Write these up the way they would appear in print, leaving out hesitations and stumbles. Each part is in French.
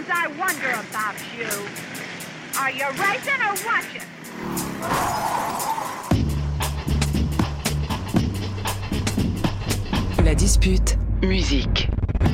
Sometimes I wonder about you. Are you racing or watching? La dispute, musique.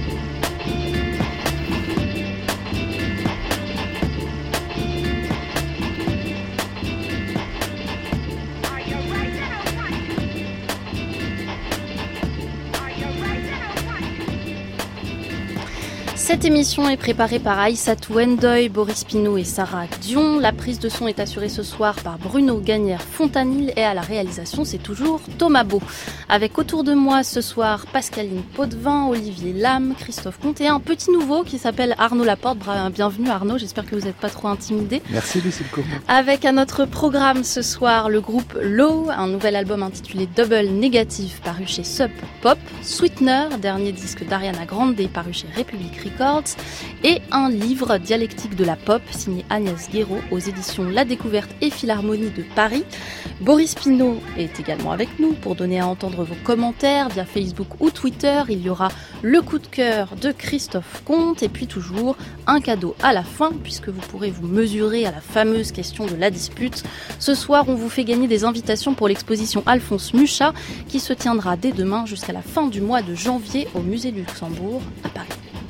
Cette émission est préparée par Aïssatou Ndoye, Boris Pinault et Sarah Dion. La prise de son est assurée ce soir par Bruno Gagnère-Fontanil et à la réalisation, c'est toujours Thomas Beau. Avec autour de moi ce soir Pascaline Potvin, Olivier Lam, Christophe Comte et un petit nouveau qui s'appelle Arnaud Laporte. Bienvenue Arnaud, j'espère que vous n'êtes pas trop intimidé. Merci Lucille Courant. Avec à notre programme ce soir le groupe Low, un nouvel album intitulé Double Negative paru chez Sub Pop, Sweetener, dernier disque d'Ariana Grande paru chez Republic Records, et un livre dialectique de la pop signé Agnès Guéraud aux éditions La Découverte et Philharmonie de Paris. Boris Pinault est également avec nous pour donner à entendre vos commentaires via Facebook ou Twitter. Il y aura le coup de cœur de Christophe Comte et puis toujours un cadeau à la fin puisque vous pourrez vous mesurer à la fameuse question de la dispute. Ce soir, on vous fait gagner des invitations pour l'exposition Alphonse Mucha qui se tiendra dès demain jusqu'à la fin du mois de janvier au Musée du Luxembourg à Paris.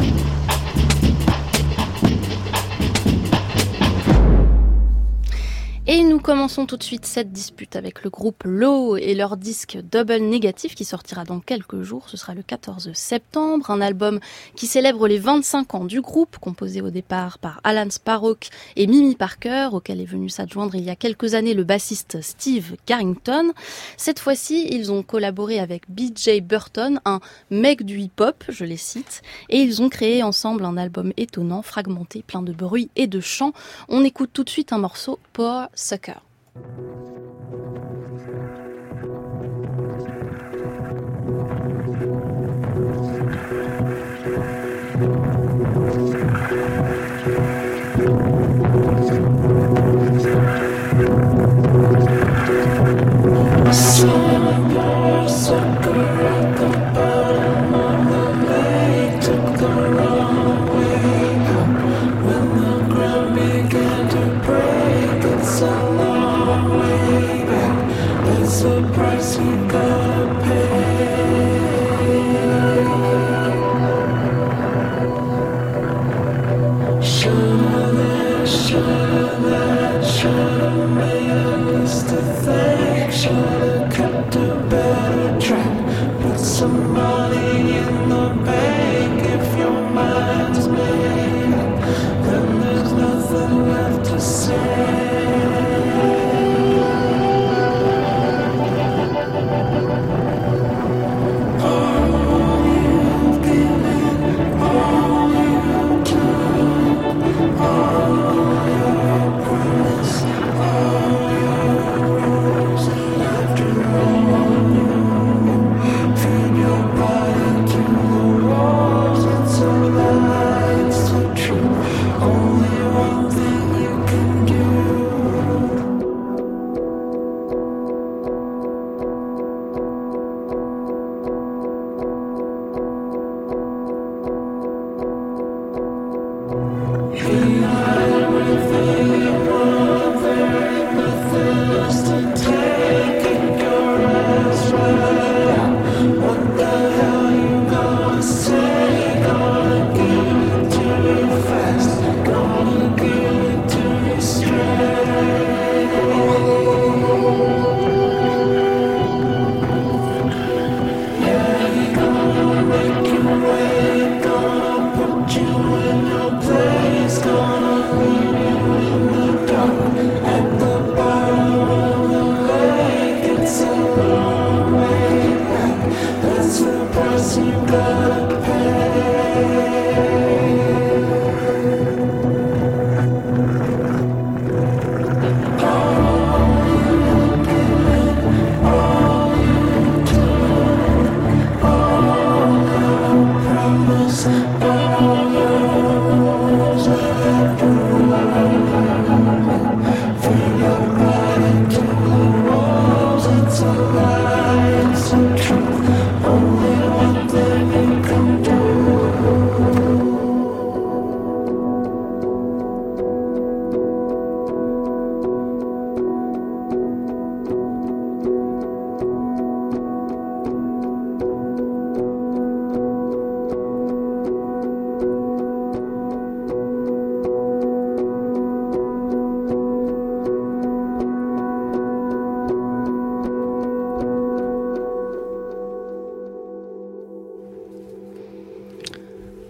Et nous commençons tout de suite cette dispute avec le groupe Low et leur disque Double Negative qui sortira dans quelques jours. Ce sera le 14 septembre. Un album qui célèbre les 25 ans du groupe, composé au départ par Alan Sparrock et Mimi Parker, auquel est venu s'adjoindre il y a quelques années le bassiste Steve Carrington. Cette fois-ci, ils ont collaboré avec B.J. Burton, un mec du hip-hop, je les cite, et ils ont créé ensemble un album étonnant, fragmenté, plein de bruit et de chants. On écoute tout de suite un morceau, Poor Sucker. Only one thing you can do.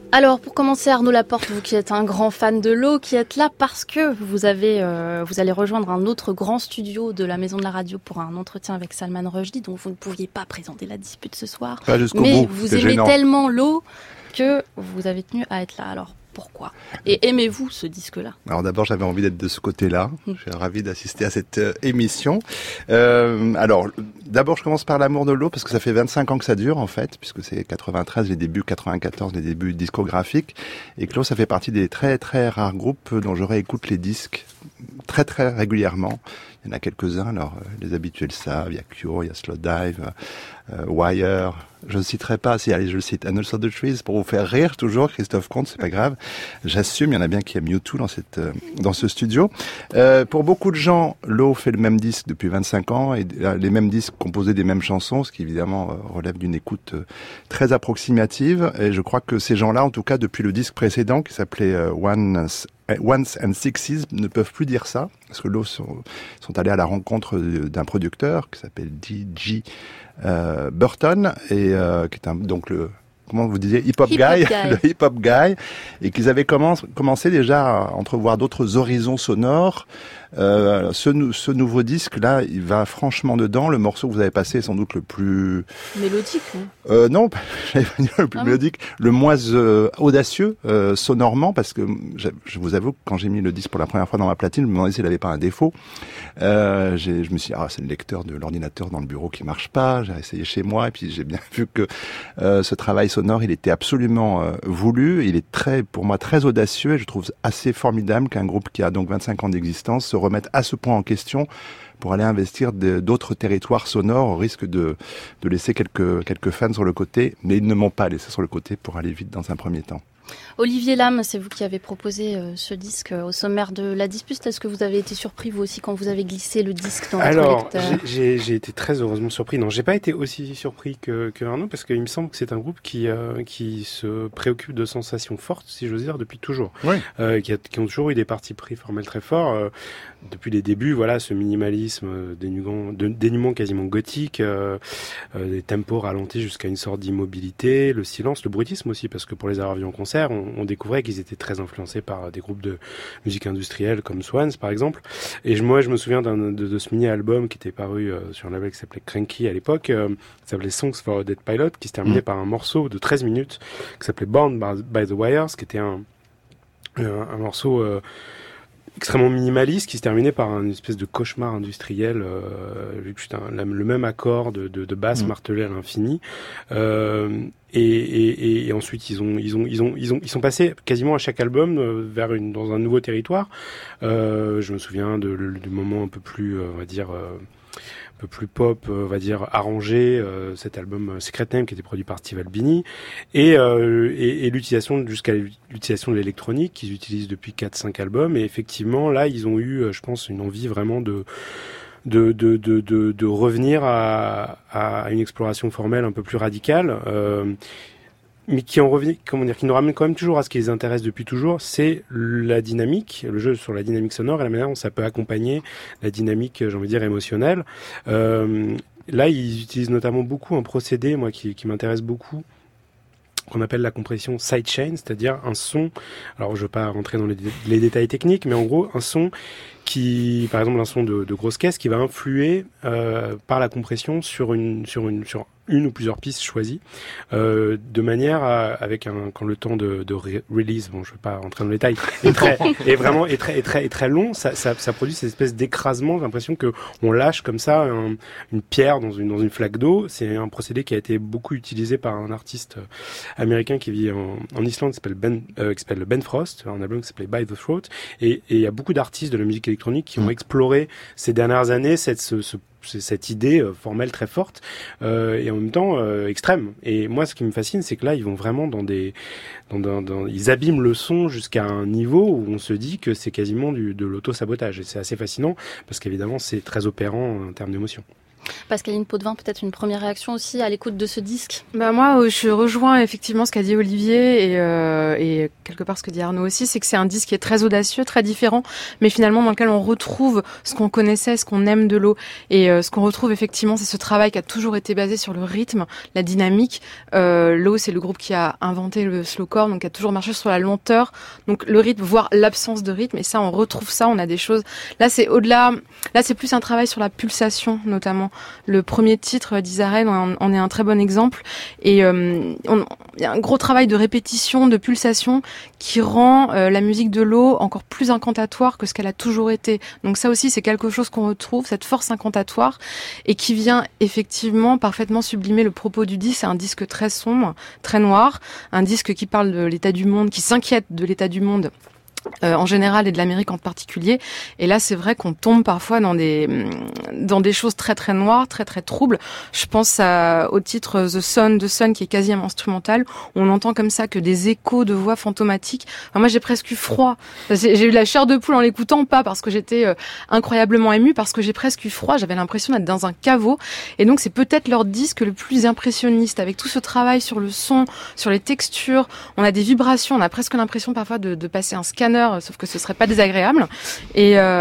Alors, pour commencer, Arnaud Laporte, vous qui êtes un grand fan de Low, qui êtes là parce que vous allez rejoindre un autre grand studio de la Maison de la Radio pour un entretien avec Salman Rushdie, donc vous ne pouviez pas présenter la dispute ce soir. Pas jusqu'au mais bout, vous aimez gênant. tellement Low que vous avez tenu à être là. Alors, pourquoi ? Et aimez-vous ce disque-là ? Alors d'abord, j'avais envie d'être de ce côté-là. Je suis ravi d'assister à cette émission. Alors, d'abord, je commence par l'amour de Low, parce que ça fait 25 ans que ça dure, en fait, puisque c'est 93, les débuts, 94, les débuts discographiques. Et que Low, ça fait partie des très, très rares groupes dont je réécoute les disques très, très régulièrement. Il y en a quelques-uns, alors les habituels savent, il y a Cure, il y a Slowdive, Wire, je ne citerai pas, si allez je le cite, And Also the Trees, pour vous faire rire toujours, Christophe Comte, c'est pas grave, j'assume, il y en a bien qui aiment U2 dans ce studio. Pour beaucoup de gens, Low fait le même disque depuis 25 ans, et les mêmes disques composés des mêmes chansons, ce qui évidemment relève d'une écoute très approximative, et je crois que ces gens-là, en tout cas depuis le disque précédent, qui s'appelait Ones and Sixes, ne peuvent plus dire ça, parce que Low sont allés à la rencontre d'un producteur qui s'appelle D.G. Burton, et qui est donc le, comment vous disiez, hip-hop guy, le hip-hop guy, et qu'ils avaient commencé déjà à entrevoir d'autres horizons sonores. Ce nouveau disque-là, il va franchement dedans. Le morceau que vous avez passé est sans doute le plus... Mélodique, non non, j'allais pas dire le plus mélodique, le moins audacieux sonorement, parce que je vous avoue que quand j'ai mis le disque pour la première fois dans ma platine, je me demandais s'il n'avait pas un défaut. Je me suis dit, c'est le lecteur de l'ordinateur dans le bureau qui marche pas. J'ai essayé chez moi, et puis j'ai bien vu que ce travail sonore, il était absolument voulu. Il est pour moi très audacieux, et je trouve assez formidable qu'un groupe qui a donc 25 ans d'existence se remette à ce point en question pour aller investir d'autres territoires sonores, au risque de laisser quelques fans sur le côté, mais ils ne m'ont pas laissé sur le côté pour aller vite dans un premier temps. Olivier Lam, c'est vous qui avez proposé ce disque au sommaire de la dispute. Est-ce que vous avez été surpris, vous aussi, quand vous avez glissé le disque dans votre lecteur ? Alors, j'ai été très heureusement surpris. Non, j'ai pas été aussi surpris que Arnaud, parce qu'il me semble que c'est un groupe qui se préoccupe de sensations fortes, si j'ose dire, depuis toujours. Oui. Qui ont toujours eu des partis pris formels très forts. Depuis les débuts, voilà, ce minimalisme dénuement quasiment gothique, des tempos ralentis jusqu'à une sorte d'immobilité, le silence, le bruitisme aussi, parce que pour les avoir vus en concert, on découvrait qu'ils étaient très influencés par des groupes de musique industrielle comme Swans par exemple. Et moi je me souviens de ce mini-album qui était paru sur un label qui s'appelait Cranky à l'époque, qui s'appelait Songs for a Dead Pilot, qui se terminait par un morceau de 13 minutes qui s'appelait Bound by the Wires, qui était un morceau extrêmement minimaliste, qui se terminait par une espèce de cauchemar industriel, le même accord de basse martelée à l'infini. Et ensuite ils sont passés quasiment à chaque album dans un nouveau territoire. Je me souviens du moment un peu plus, on va dire, un peu plus pop, on va dire arrangé, cet album Secret Name qui était produit par Steve Albini, et l'utilisation de l'électronique qu'ils utilisent depuis 4-5 albums. Et effectivement là ils ont eu, je pense, une envie vraiment de revenir à une exploration formelle un peu plus radicale, mais qui nous ramène quand même toujours à ce qui les intéresse depuis toujours, c'est la dynamique, le jeu sur la dynamique sonore et la manière dont ça peut accompagner la dynamique, j'ai envie de dire, émotionnelle. Là, ils utilisent notamment beaucoup un procédé, moi, qui m'intéresse beaucoup, qu'on appelle la compression sidechain, c'est-à-dire un son, alors je veux pas rentrer dans les détails techniques, mais en gros, un son qui, par exemple, un son de grosse caisse qui va influer par la compression sur une ou plusieurs pistes choisies, de manière avec quand le temps de release, bon, je veux pas rentrer dans les détails, est très long, ça produit cette espèce d'écrasement. J'ai l'impression que on lâche comme ça une pierre dans une flaque d'eau. C'est un procédé qui a été beaucoup utilisé par un artiste américain qui vit en Islande, qui s'appelle Ben Frost, un album qui s'appelait By the Throat, et il y a beaucoup d'artistes de la musique électronique qui ont exploré ces dernières années cette idée formelle très forte, et en même temps extrême. Et moi, ce qui me fascine, c'est que là, ils vont vraiment ils abîment le son jusqu'à un niveau où on se dit que c'est quasiment de l'auto-sabotage. Et c'est assez fascinant parce qu'évidemment, c'est très opérant en termes d'émotion. Pascaline Potvin, peut-être une première réaction aussi à l'écoute de ce disque? Moi, je rejoins effectivement ce qu'a dit Olivier et quelque part ce que dit Arnaud aussi, c'est que c'est un disque qui est très audacieux, très différent, mais finalement dans lequel on retrouve ce qu'on connaissait, ce qu'on aime de Low. Et ce qu'on retrouve effectivement, c'est ce travail qui a toujours été basé sur le rythme, la dynamique. Low, c'est le groupe qui a inventé le slowcore, donc qui a toujours marché sur la lenteur, donc le rythme, voire l'absence de rythme. Et ça, on retrouve ça, on a des choses. Là, c'est au-delà. Là, c'est plus un travail sur la pulsation, notamment. Le premier titre d'Isarel en est un très bon exemple. Et il y a un gros travail de répétition, de pulsation qui rend la musique de Low encore plus incantatoire que ce qu'elle a toujours été. Donc ça aussi, c'est quelque chose qu'on retrouve, cette force incantatoire, et qui vient effectivement parfaitement sublimer le propos du disque. C'est un disque très sombre, très noir, un disque qui parle de l'état du monde, qui s'inquiète de l'état du monde en général et de l'Amérique en particulier. Et là, c'est vrai qu'on tombe parfois dans des choses très très noires, très très troubles. Je pense au titre The Sun, qui est quasi instrumental. On entend comme ça que des échos de voix fantomatiques. Moi, j'ai presque eu froid. J'ai eu la chair de poule en l'écoutant, pas parce que j'étais incroyablement émue, parce que j'ai presque eu froid. J'avais l'impression d'être dans un caveau. Et donc, c'est peut-être leur disque le plus impressionniste, avec tout ce travail sur le son, sur les textures. On a des vibrations. On a presque l'impression parfois de passer un scanner, sauf que ce serait pas désagréable. Et on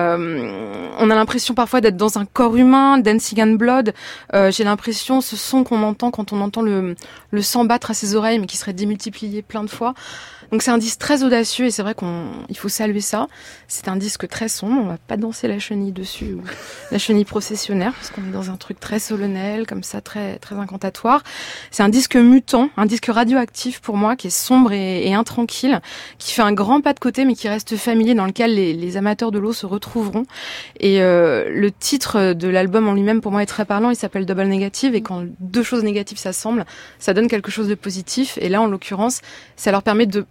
a l'impression parfois d'être dans un corps humain, Dancing and Blood. J'ai l'impression, ce son qu'on entend quand on entend le sang battre à ses oreilles, mais qui serait démultiplié plein de fois. Donc c'est un disque très audacieux et c'est vrai il faut saluer ça. C'est un disque très sombre, on va pas danser la chenille dessus, ou la chenille processionnaire, parce qu'on est dans un truc très solennel, comme ça, très, très incantatoire. C'est un disque mutant, un disque radioactif pour moi, qui est sombre et intranquille, qui fait un grand pas de côté, mais qui reste familier, dans lequel les amateurs de Low se retrouveront. Et le titre de l'album en lui-même, pour moi, est très parlant, il s'appelle Double Negative, et quand deux choses négatives s'assemblent, ça donne quelque chose de positif, et là, en l'occurrence, ça leur permet de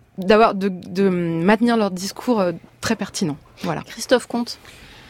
maintenir leur discours très pertinent. Voilà. Christophe Comte.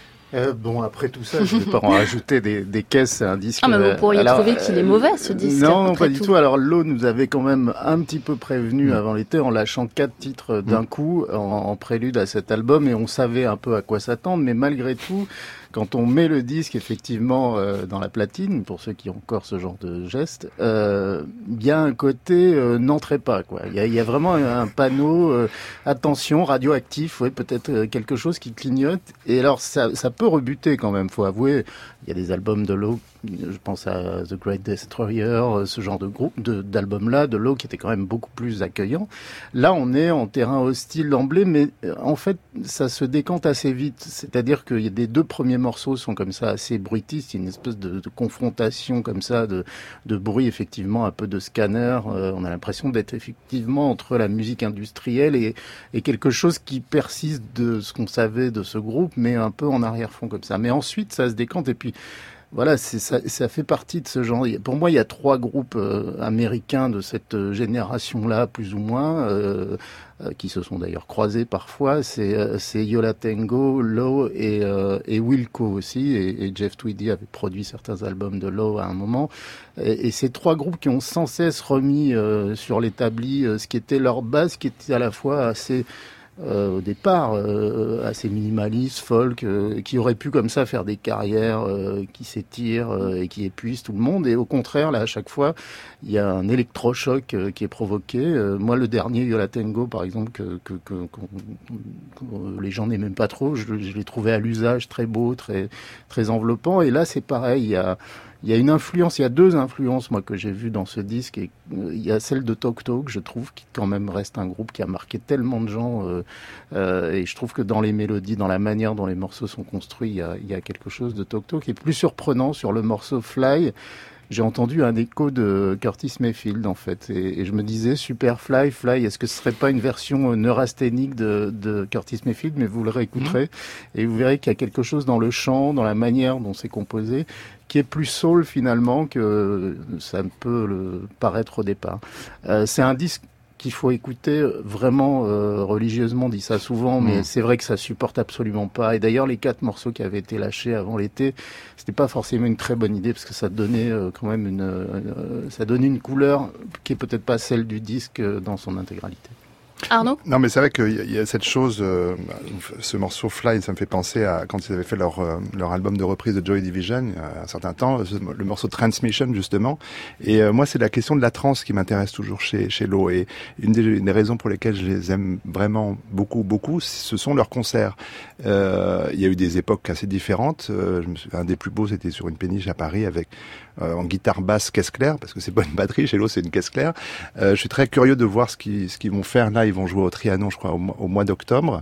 Après tout ça, je ne vais pas en rajouter des caisses, c'est un disque... mais vous pourriez trouver qu'il est mauvais, ce disque. Non, pas du tout. Alors, Low nous avait quand même un petit peu prévenu avant l'été, en lâchant 4 titres d'un coup, en prélude à cet album, et on savait un peu à quoi s'attendre, mais malgré tout, quand on met le disque effectivement dans la platine, pour ceux qui ont encore ce genre de geste, il y a un côté n'entrez pas, quoi. Il y a vraiment un panneau attention radioactif, peut-être quelque chose qui clignote. Et alors ça peut rebuter quand même, faut avouer. Il y a des albums de Low, je pense à The Great Destroyer, ce genre de groupe d'albums-là, de Low, qui était quand même beaucoup plus accueillant. Là, on est en terrain hostile d'emblée, mais en fait, ça se décante assez vite. C'est-à-dire qu'il y a des 2 premiers morceaux sont comme ça assez bruitistes, il y a une espèce de confrontation comme ça, de bruit effectivement, un peu de scanner. On a l'impression d'être effectivement entre la musique industrielle et quelque chose qui persiste de ce qu'on savait de ce groupe, mais un peu en arrière-fond comme ça. Mais ensuite, ça se décante et puis voilà, ça fait partie de ce genre. Pour moi, il y a 3 groupes américains de cette génération-là, plus ou moins, qui se sont d'ailleurs croisés parfois. C'est Yo La Tengo, Low et Wilco aussi. Et Jeff Tweedy avait produit certains albums de Low à un moment. Et ces 3 groupes qui ont sans cesse remis sur l'établi ce qui était leur base, qui était à la fois assez... au départ assez minimaliste, folk, qui aurait pu comme ça faire des carrières qui s'étirent et qui épuisent tout le monde. Et au contraire, là, à chaque fois, il y a un électrochoc qui est provoqué. Moi, le dernier, Yo La Tengo, par exemple, que les gens n'aiment pas trop, je l'ai trouvé à l'usage très beau, très, très enveloppant. Et là, c'est pareil, il y a une influence, il y a 2 influences, moi, que j'ai vues dans ce disque. Et il y a celle de Talk Talk, je trouve, qui quand même reste un groupe qui a marqué tellement de gens. Et je trouve que dans les mélodies, dans la manière dont les morceaux sont construits, il y a quelque chose de Talk Talk qui est plus surprenant sur le morceau Fly. J'ai entendu un écho de Curtis Mayfield, en fait. Et je me disais, super Fly, est-ce que ce serait pas une version neurasthénique de Curtis Mayfield? Mais vous le réécouterez et vous verrez qu'il y a quelque chose dans le chant, dans la manière dont c'est composé, qui est plus soul finalement que ça ne peut le paraître au départ. C'est un disque qu'il faut écouter vraiment religieusement, on dit ça souvent, mais c'est vrai que ça supporte absolument pas. Et d'ailleurs, les 4 morceaux qui avaient été lâchés avant l'été, c'était pas forcément une très bonne idée parce que ça donnait quand même ça donnait une couleur qui est peut-être pas celle du disque dans son intégralité. Arnaud ? Non, mais c'est vrai qu'il y a cette chose, ce morceau Fly, ça me fait penser à quand ils avaient fait leur album de reprise de Joy Division, il y a un certain temps, le morceau Transmission, justement. Et moi, c'est la question de la trance qui m'intéresse toujours chez Low. Et une des raisons pour lesquelles je les aime vraiment beaucoup, ce sont leurs concerts. Il y a eu des époques assez différentes. Un des plus beaux, c'était sur une péniche à Paris avec en guitare basse caisse claire, parce que c'est pas une batterie, chez Low c'est une caisse claire. Je suis très curieux de voir ce qu'ils vont faire là. Ils vont jouer au Trianon, je crois, au mois d'octobre.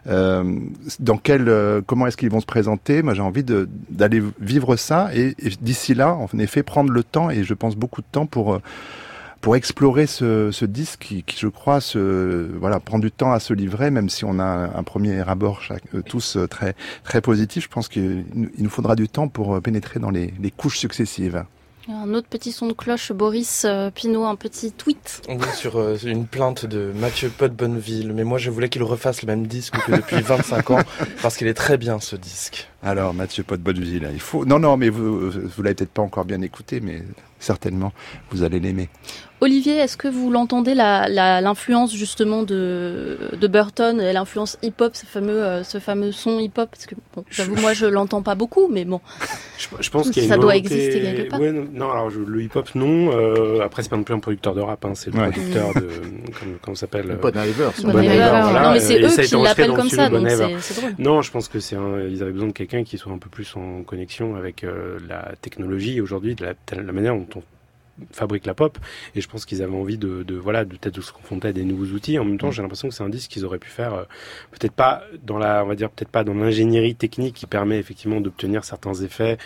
Comment est-ce qu'ils vont se présenter? Moi, j'ai envie d'aller vivre ça et d'ici là, en effet, prendre le temps, et je pense beaucoup de temps pour explorer ce disque qui je crois, prend du temps à se livrer, même si on a un premier abord tous très, très positif. Je pense qu'il nous faudra du temps pour pénétrer dans les couches successives. Un autre petit son de cloche, Boris Pinault, un petit tweet. Oui, sur une plainte de Mathieu Pot-Bonneville. Mais moi, je voulais qu'il refasse le même disque que depuis 25 ans, parce qu'il est très bien, ce disque. Alors, Mathieu Pot-Bonneville, il faut... Non, mais vous l'avez peut-être pas encore bien écouté, mais certainement, vous allez l'aimer. Olivier, est-ce que vous l'entendez, l'influence justement de Burton, l'influence hip-hop, ce fameux son hip-hop? Parce que, bon, j'avoue, moi, je l'entends pas beaucoup, mais bon. Je pense qu'il y a ça une doit volonté... exister quelque part. Ouais, non, alors le hip-hop, non. Après, c'est pas non plus un producteur de rap, hein, c'est le producteur de... comment ça s'appelle? Bon Iver. Bon Iver, voilà. Non, mais c'est eux qui l'appellent comme ça, donc c'est drôle. Non, je pense que ils avaient besoin de quelqu'un qui soit un peu plus en connexion avec la technologie aujourd'hui, de la manière dont on fabrique la pop, et je pense qu'ils avaient envie de peut-être de se confronter à des nouveaux outils. En même temps, j'ai l'impression que c'est un disque qu'ils auraient pu faire peut-être pas dans l'ingénierie technique qui permet effectivement d'obtenir certains effets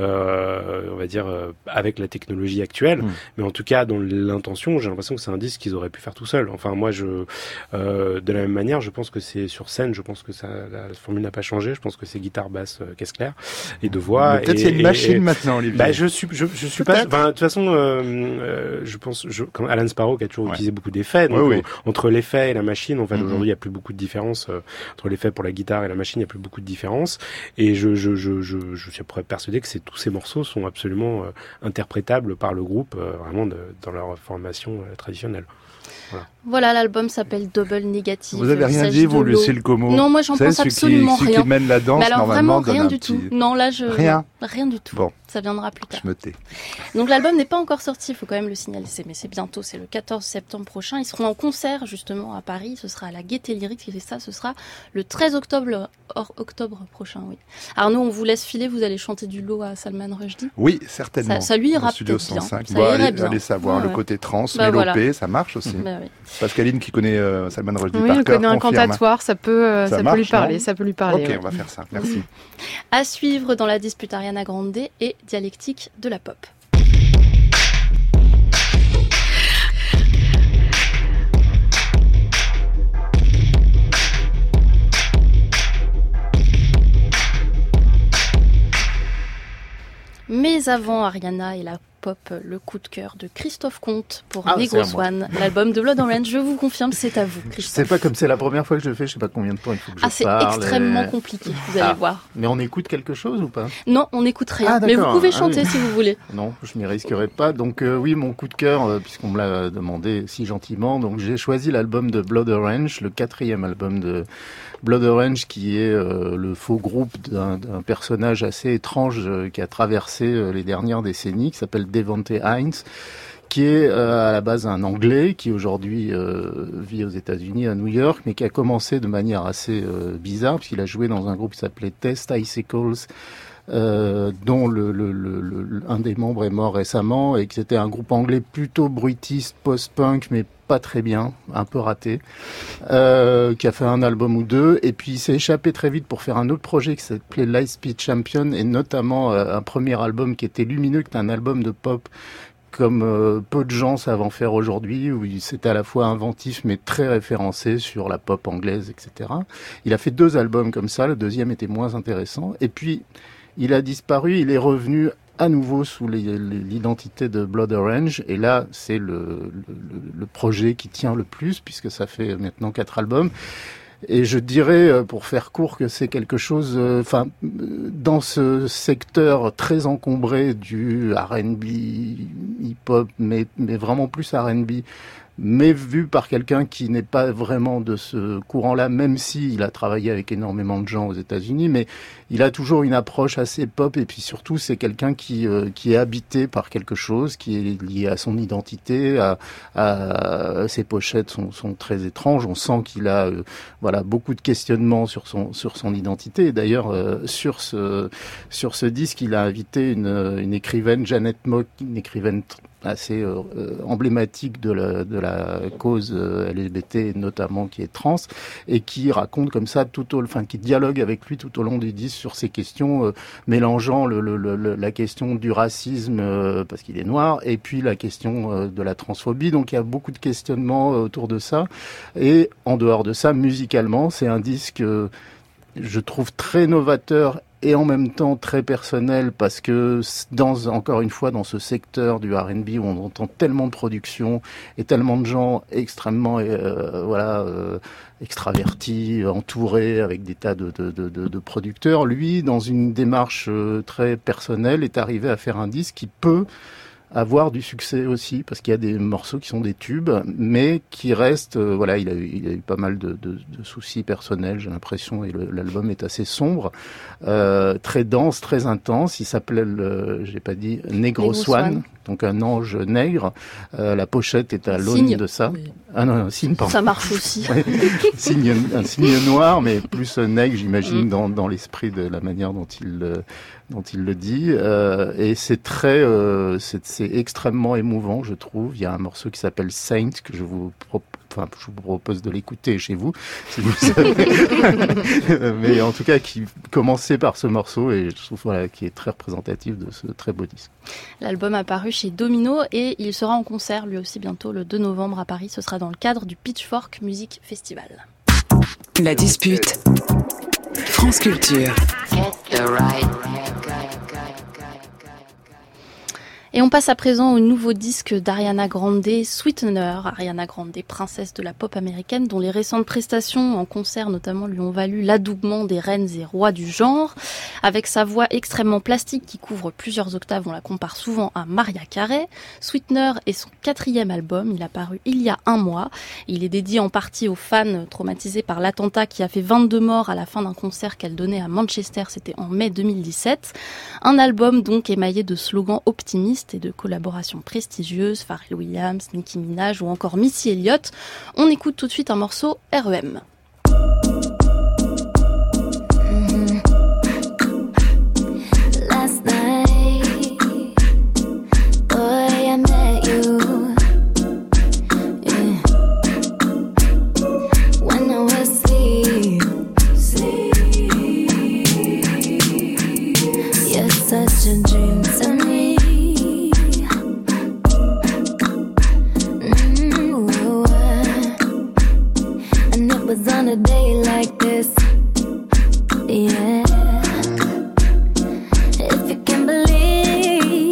avec la technologie actuelle, mais en tout cas dans l'intention, j'ai l'impression que c'est un disque qu'ils auraient pu faire tout seul. Enfin, moi de la même manière, je pense que c'est sur scène, je pense que la formule n'a pas changé, je pense que c'est guitare, basse, caisse claire et de voix. Mais peut-être qu'il y a une machine maintenant, Olivier. Bah, je suis pas, de toute façon, je pense, comme Alan Sparrow qui a toujours utilisé beaucoup d'effets, donc entre l'effet et la machine, en fait, aujourd'hui, il n'y a plus beaucoup de différence entre l'effet pour la guitare et la machine, il n'y a plus beaucoup de différence. Et je suis persuadé que tous ces morceaux sont absolument interprétables par le groupe, vraiment dans leur formation traditionnelle. Voilà, l'album s'appelle Double Negative. Vous avez rien dit, vous, Lucille Como? Non, moi j'en pense absolument rien. Celui qui mène la danse, mais alors normalement, vraiment rien du tout. Non, là rien du tout. Bon. Ça viendra plus tard. Je me tais. Donc l'album n'est pas encore sorti, il faut quand même le signaler, mais c'est bientôt, c'est le 14 septembre prochain. Ils seront en concert justement à Paris, ce sera à la Gaîté Lyrique, et ça, ce sera le 13 octobre prochain, oui. Arnaud, on vous laisse filer, vous allez chanter du Low à Salman Rushdie? Oui, certainement. Ça lui ira Studio peut-être 105. bien. Allez savoir, le côté trans, mélopée, ça marche aussi. Oui. Pascaline qui connaît Salman Rushdie par cœur, elle connaît un confirme. cantatoire, ça peut lui parler, non? ça peut lui parler. Ok, on va faire ça, merci. À suivre dans la dispute Ariana Grande et Dialectique de la pop. Mais avant Ariana et la pop, le coup de cœur de Christophe Comte pour Negro Swan, l'album de Blood Orange. Je vous confirme, c'est à vous, Christophe. Je sais pas, comme c'est la première fois que je le fais, je sais pas combien de temps il faut que je parle. C'est extrêmement compliqué, vous allez voir. Mais on écoute quelque chose ou pas? Non, on n'écoute rien. Mais vous pouvez chanter si vous voulez. Non, je m'y risquerai pas. Donc oui, mon coup de cœur, puisqu'on me l'a demandé si gentiment, donc j'ai choisi l'album de Blood Orange, le 4e album de Blood Orange, qui est le faux groupe d'un personnage assez étrange qui a traversé les dernières décennies, qui s'appelle Devante Hines, qui est à la base un Anglais qui aujourd'hui vit aux États-Unis, à New York, mais qui a commencé de manière assez bizarre, puisqu'il a joué dans un groupe qui s'appelait Test Icicles, dont un des membres est mort récemment, et que c'était un groupe anglais plutôt bruitiste, post-punk, mais pas très bien, un peu raté, qui a fait un album ou deux, et puis il s'est échappé très vite pour faire un autre projet qui s'appelait Lightspeed Champion, et notamment un premier album qui était lumineux, qui était un album de pop comme peu de gens savent en faire aujourd'hui, où c'était à la fois inventif mais très référencé sur la pop anglaise, etc. Il a fait 2 albums comme ça, le deuxième était moins intéressant, et puis il a disparu, il est revenu à nouveau sous l'identité de Blood Orange, et là c'est le projet qui tient le plus, puisque ça fait maintenant 4 albums. Et je dirais, pour faire court, que c'est quelque chose, dans ce secteur très encombré du R&B, hip-hop, mais vraiment plus R&B, mais vu par quelqu'un qui n'est pas vraiment de ce courant-là, même s'il a travaillé avec énormément de gens aux États-Unis, mais il a toujours une approche assez pop, et puis surtout c'est quelqu'un qui est habité par quelque chose, qui est lié à son identité, à ses pochettes sont très étranges. On sent qu'il a beaucoup de questionnements sur son identité. Et d'ailleurs sur ce disque, il a invité une écrivaine, Janet Mock, une écrivaine assez emblématique de la cause LGBT, notamment qui est trans, et qui raconte comme ça qui dialogue avec lui tout au long du disque sur ces questions, mélangeant la question du racisme parce qu'il est noir, et puis la question de la transphobie. Donc il y a beaucoup de questionnements autour de ça. Et en dehors de ça, musicalement, c'est un disque je trouve très novateur et en même temps très personnel, parce que encore une fois dans ce secteur du R&B où on entend tellement de productions et tellement de gens extrêmement extravertis, entourés avec des tas de producteurs, lui dans une démarche très personnelle est arrivé à faire un disque qui peut avoir du succès aussi, parce qu'il y a des morceaux qui sont des tubes, mais qui restent, il a eu pas mal de soucis personnels, j'ai l'impression, et l'album est assez sombre, très dense, très intense. Il s'appelait, j'ai pas dit, Negro Swan, donc un ange nègre. La pochette est à l'aune de ça. Oui. Ah non, un signe, pardon. Ça marche aussi. Ouais, un signe noir, mais plus nègre, j'imagine, dans l'esprit de la manière dont il le dit, et c'est c'est extrêmement émouvant, je trouve. Il y a un morceau qui s'appelle Saint que je vous propose de l'écouter chez vous, si vous savez. Mais en tout cas, qui commençait par ce morceau, et je trouve qui est très représentatif de ce très beau disque. L'album a paru chez Domino et il sera en concert lui aussi bientôt le 2 novembre à Paris. Ce sera dans le cadre du Pitchfork Music Festival. La dispute. France Culture. Et on passe à présent au nouveau disque d'Ariana Grande, Sweetener. Ariana Grande, princesse de la pop américaine, dont les récentes prestations en concert notamment lui ont valu l'adoubement des reines et rois du genre. Avec sa voix extrêmement plastique qui couvre plusieurs octaves, on la compare souvent à Mariah Carey. Sweetener est son 4e album, il a paru il y a un mois. Il est dédié en partie aux fans traumatisés par l'attentat qui a fait 22 morts à la fin d'un concert qu'elle donnait à Manchester, c'était en mai 2017. Un album donc émaillé de slogans optimistes et de collaborations prestigieuses, Pharrell Williams, Nicki Minaj ou encore Missy Elliott. On écoute tout de suite un morceau REM. A day like this, yeah. If you can believe,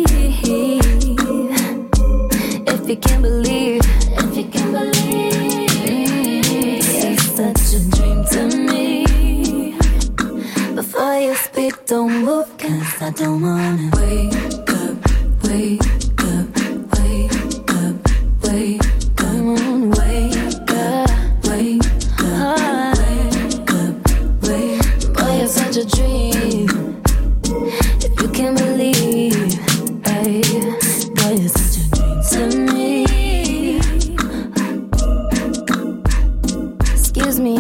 if you can believe, if you can believe, it's such a dream to me. Before you speak, don't move, 'cause I don't wanna wake up, wake up, wake up, wake up. A dream, if you can believe, hey, boy, you're such a dream to me. Excuse me,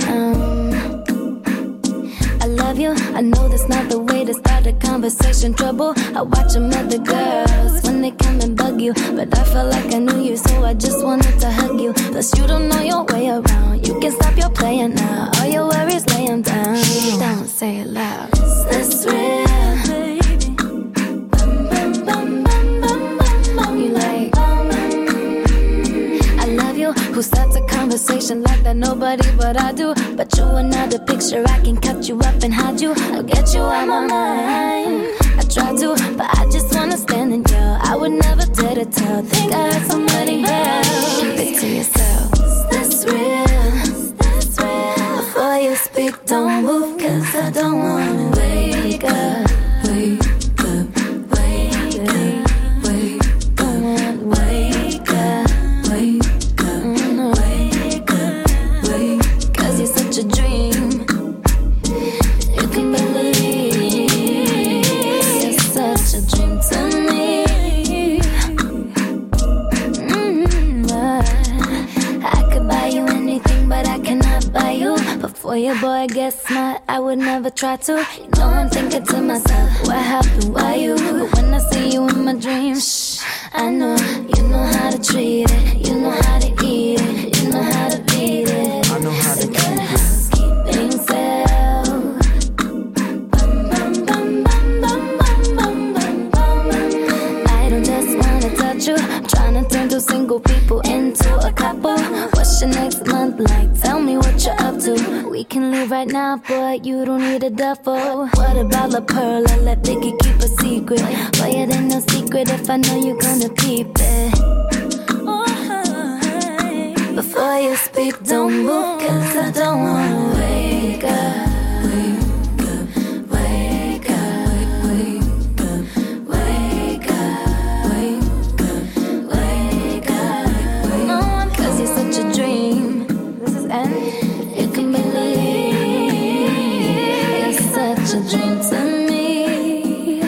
I love you. I know that's not the way to start a conversation. Trouble, I watch them other girls when they come and bug you, but I felt like I knew you, so I just wanted to hug you. Plus you don't know your way around. You can stop your playing now. All your worries, lay them down. Don't say it loud. Is this real, baby? Bum, bum, bum, bum, bum, bum, bum. You like, I love you. Who starts a conversation like that? Nobody but I do. But you another picture, I can cut you up and hide you. I'll get you out my mind. I try to, but I just wanna stand and yell. I would never dare to tell. Think I heard somebody else. Keep it to yourself. Is this real? Before you speak, don't move, 'cause I don't wanna wake up, wake up, wake up, wake up, wake up, wake up. I guess not, I would never try to. You know I'm thinking to myself, what happened, why you? But when I see you in my dreams, I know you know how to treat it. You know how to eat it, you know how to beat it. I know how to keep it. Keeping self. I don't just wanna touch you, I'm trying to turn two single people into a couple. What's your next month like? Tell me what you're up to. We can leave right now, boy, you don't need a duffel. What about La Pearl? I let Biggie keep a secret. Why it ain't no secret if I know you're gonna keep it. Before you speak, don't move, 'cause I don't wanna wake up. A dream to me.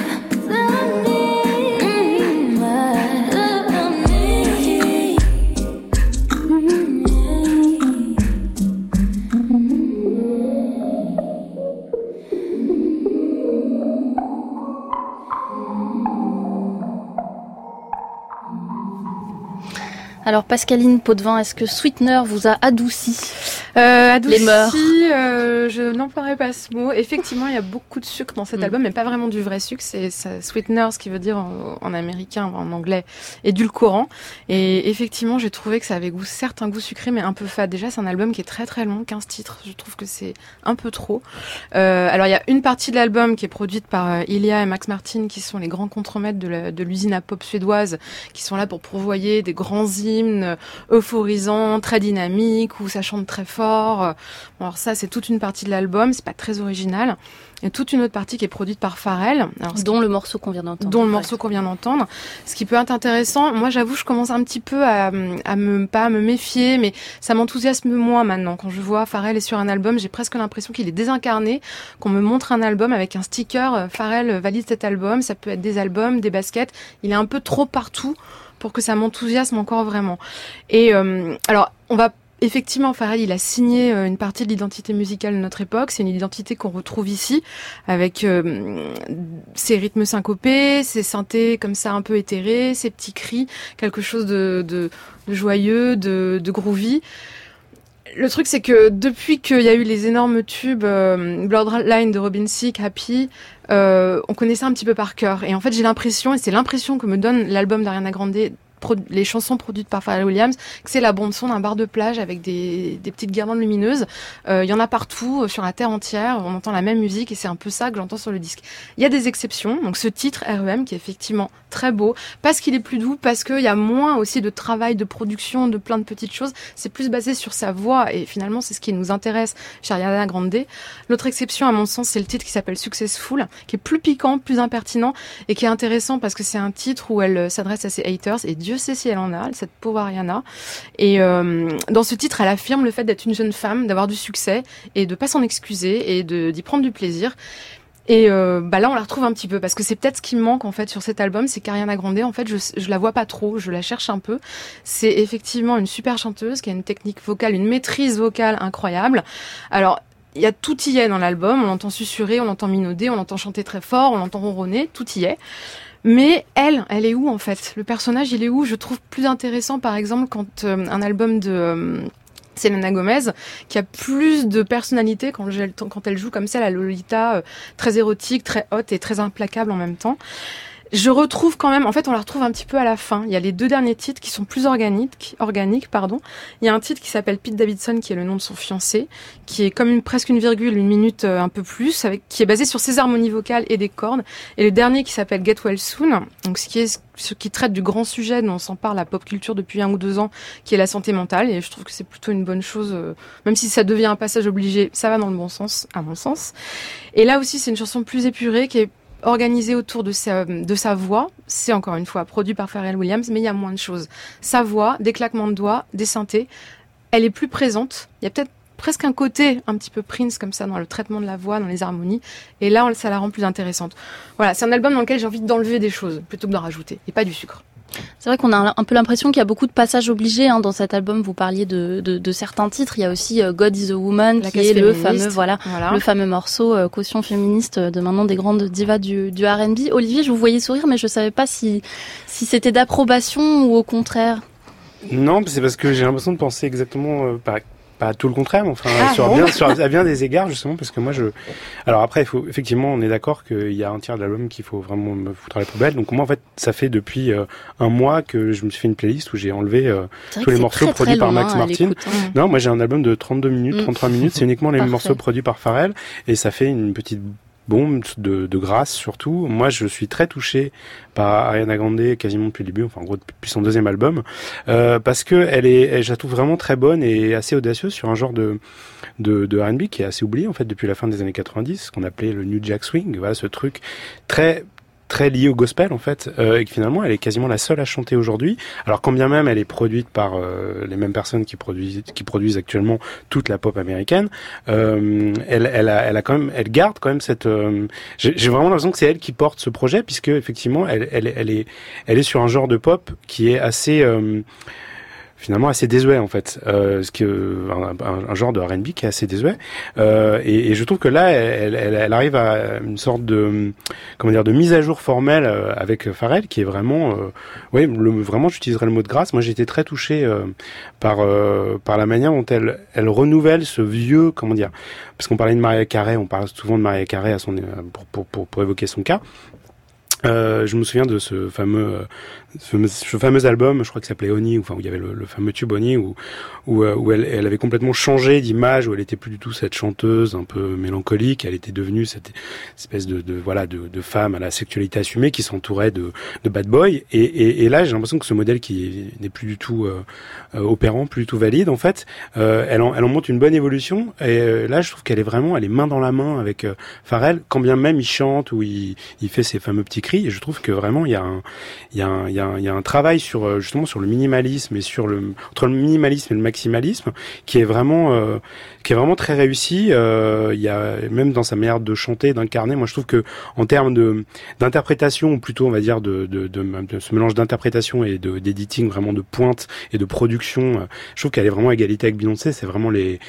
Alors Pascaline Potvin, est-ce que Sweetener vous a adouci adouci, les mœurs? Je n'emploierai pas ce mot. Effectivement, il y a beaucoup de sucre dans cet album, mais pas vraiment du vrai sucre. C'est sweetener, ce qui veut dire en américain, en anglais, édulcorant. Et effectivement, j'ai trouvé que ça avait certes un goût sucré, mais un peu fade. Déjà, c'est un album qui est très très long, 15 titres. Je trouve que c'est un peu trop. Alors, il y a une partie de l'album qui est produite par Ilia et Max Martin, qui sont les grands contremaîtres de l'usine à pop suédoise, qui sont là pour pourvoyer des grands hymnes euphorisants, très dynamiques, où ça chante très fort. Bon, alors ça, c'est toute une partie de l'album, c'est pas très original. Et toute une autre partie qui est produite par Pharrell. Alors, dont le morceau qu'on vient d'entendre. Ce qui peut être intéressant. Moi, j'avoue, je commence un petit peu à me méfier, mais ça m'enthousiasme moins maintenant. Quand je vois Pharrell est sur un album, j'ai presque l'impression qu'il est désincarné, qu'on me montre un album avec un sticker, Pharrell valide cet album, ça peut être des albums, des baskets. Il est un peu trop partout pour que ça m'enthousiasme encore vraiment. Et alors, on va effectivement, Pharrell, il a signé une partie de l'identité musicale de notre époque. C'est une identité qu'on retrouve ici, avec ses rythmes syncopés, ses synthés comme ça un peu éthérés, ses petits cris, quelque chose de joyeux, de groovy. Le truc, c'est que depuis qu'il y a eu les énormes tubes Bloodline de Robin Thicke, Happy, on connaissait un petit peu par cœur. Et en fait, j'ai l'impression, et c'est l'impression que me donne l'album d'Ariana Grande, les chansons produites par Pharrell Williams, que c'est la bande-son d'un bar de plage avec des petites guirlandes lumineuses. Il y en a partout, sur la terre entière, on entend la même musique et c'est un peu ça que j'entends sur le disque. Il y a des exceptions, donc ce titre REM qui est effectivement très beau, parce qu'il est plus doux, parce qu'il y a moins aussi de travail, de production, de plein de petites choses. C'est plus basé sur sa voix et finalement c'est ce qui nous intéresse chez Ariana Grande. L'autre exception à mon sens, c'est le titre qui s'appelle Successful, qui est plus piquant, plus impertinent et qui est intéressant parce que c'est un titre où elle s'adresse à ses haters et Dieu sait si elle en a, cette pauvre Ariana. Et dans ce titre, elle affirme le fait d'être une jeune femme, d'avoir du succès et de pas s'en excuser et d'y prendre du plaisir. Et là, on la retrouve un petit peu parce que c'est peut-être ce qui me manque en fait sur cet album, c'est qu'Ariana Grande, en fait, je la vois pas trop, je la cherche un peu. C'est effectivement une super chanteuse qui a une technique vocale, une maîtrise vocale incroyable. Alors, il y a tout y est dans l'album, on l'entend susurrer, on l'entend minauder, on l'entend chanter très fort, on l'entend ronronner, tout y est. Mais elle est où en fait? Le personnage, il est où? Je trouve plus intéressant, par exemple, quand un album de Selena Gomez, qui a plus de personnalité quand elle joue comme ça, la Lolita, très érotique, très haute et très implacable en même temps. Je retrouve quand même, en fait, on la retrouve un petit peu à la fin. Il y a les deux derniers titres qui sont plus organiques. Il y a un titre qui s'appelle Pete Davidson, qui est le nom de son fiancé, qui est comme presque une virgule, une minute un peu plus, qui est basé sur ses harmonies vocales et des cordes. Et le dernier qui s'appelle Get Well Soon, donc ce qui traite du grand sujet dont on s'en parle à pop culture depuis 1 ou 2 ans, qui est la santé mentale. Et je trouve que c'est plutôt une bonne chose, même si ça devient un passage obligé, ça va dans le bon sens, à mon sens. Et là aussi, c'est une chanson plus épurée, qui est organisé autour de sa voix. C'est encore une fois produit par Pharrell Williams, mais il y a moins de choses. Sa voix, des claquements de doigts, des synthés, elle est plus présente. Il y a peut-être presque un côté un petit peu Prince comme ça dans le traitement de la voix, dans les harmonies. Et là, ça la rend plus intéressante. Voilà, c'est un album dans lequel j'ai envie d'enlever des choses plutôt que d'en rajouter, et pas du sucre. C'est vrai qu'on a un peu l'impression qu'il y a beaucoup de passages obligés dans cet album. Vous parliez de certains titres. Il y a aussi God is a Woman, qui est le fameux morceau caution féministe de maintenant des grandes divas du R&B. Olivier, je vous voyais sourire, mais je savais pas si c'était d'approbation ou au contraire. Non, c'est parce que j'ai l'impression de penser exactement pas tout le contraire, mais enfin à bien des égards, justement, parce que moi alors après, effectivement, on est d'accord qu'il y a un tiers de l'album qu'il faut vraiment me foutre à la poubelle. Donc moi, en fait, ça fait depuis un mois que je me suis fait une playlist où j'ai enlevé tous les morceaux produits par Max Martin. Non, moi j'ai un album de 32 minutes, 33 minutes, c'est uniquement les morceaux produits par Pharrell, et ça fait une petite bombe de grâce surtout. Moi, je suis très touché par Ariana Grande quasiment depuis le début, enfin en gros depuis son deuxième album, parce que je la trouve vraiment très bonne et assez audacieuse sur un genre de R&B qui est assez oublié en fait depuis la fin des années 90, ce qu'on appelait le New Jack Swing. Voilà, ce truc très liée au gospel en fait, et que finalement elle est quasiment la seule à chanter aujourd'hui. Alors quand bien même elle est produite par les mêmes personnes qui produisent actuellement toute la pop américaine, elle garde quand même cette. J'ai vraiment l'impression que c'est elle qui porte ce projet, puisque effectivement elle est sur un genre de pop qui est assez finalement assez désuet en fait, un genre de R&B qui est assez désuet, et je trouve que là elle arrive à une sorte de de mise à jour formelle avec Pharrell qui est vraiment vraiment j'utiliserais le mot de grâce. Moi j'ai été très touché par la manière dont elle renouvelle ce vieux parce qu'on parlait de Mariah Carey, on parle souvent de Mariah Carey pour évoquer son cas. Je me souviens de ce fameux album, je crois que ça s'appelait Honey, où il y avait le fameux tube Honey, où elle avait complètement changé d'image, où elle était plus du tout cette chanteuse un peu mélancolique, elle était devenue cette espèce de femme à la sexualité assumée qui s'entourait de bad boy, et là j'ai l'impression que ce modèle qui n'est plus du tout opérant, plus du tout valide en fait, elle en montre une bonne évolution, et là je trouve qu'elle est main dans la main avec Pharrell, quand bien même il chante ou il fait ses fameux petits cris, et je trouve que vraiment il y a un travail sur justement sur le minimalisme et entre le minimalisme et le maximalisme qui est vraiment très réussi. Il y a même dans sa manière de chanter, d'incarner. Moi, je trouve que en termes d'interprétation, ou plutôt on va dire de ce mélange d'interprétation et d'editing vraiment de pointe et de production, je trouve qu'elle est vraiment à égalité avec Beyoncé. C'est vraiment les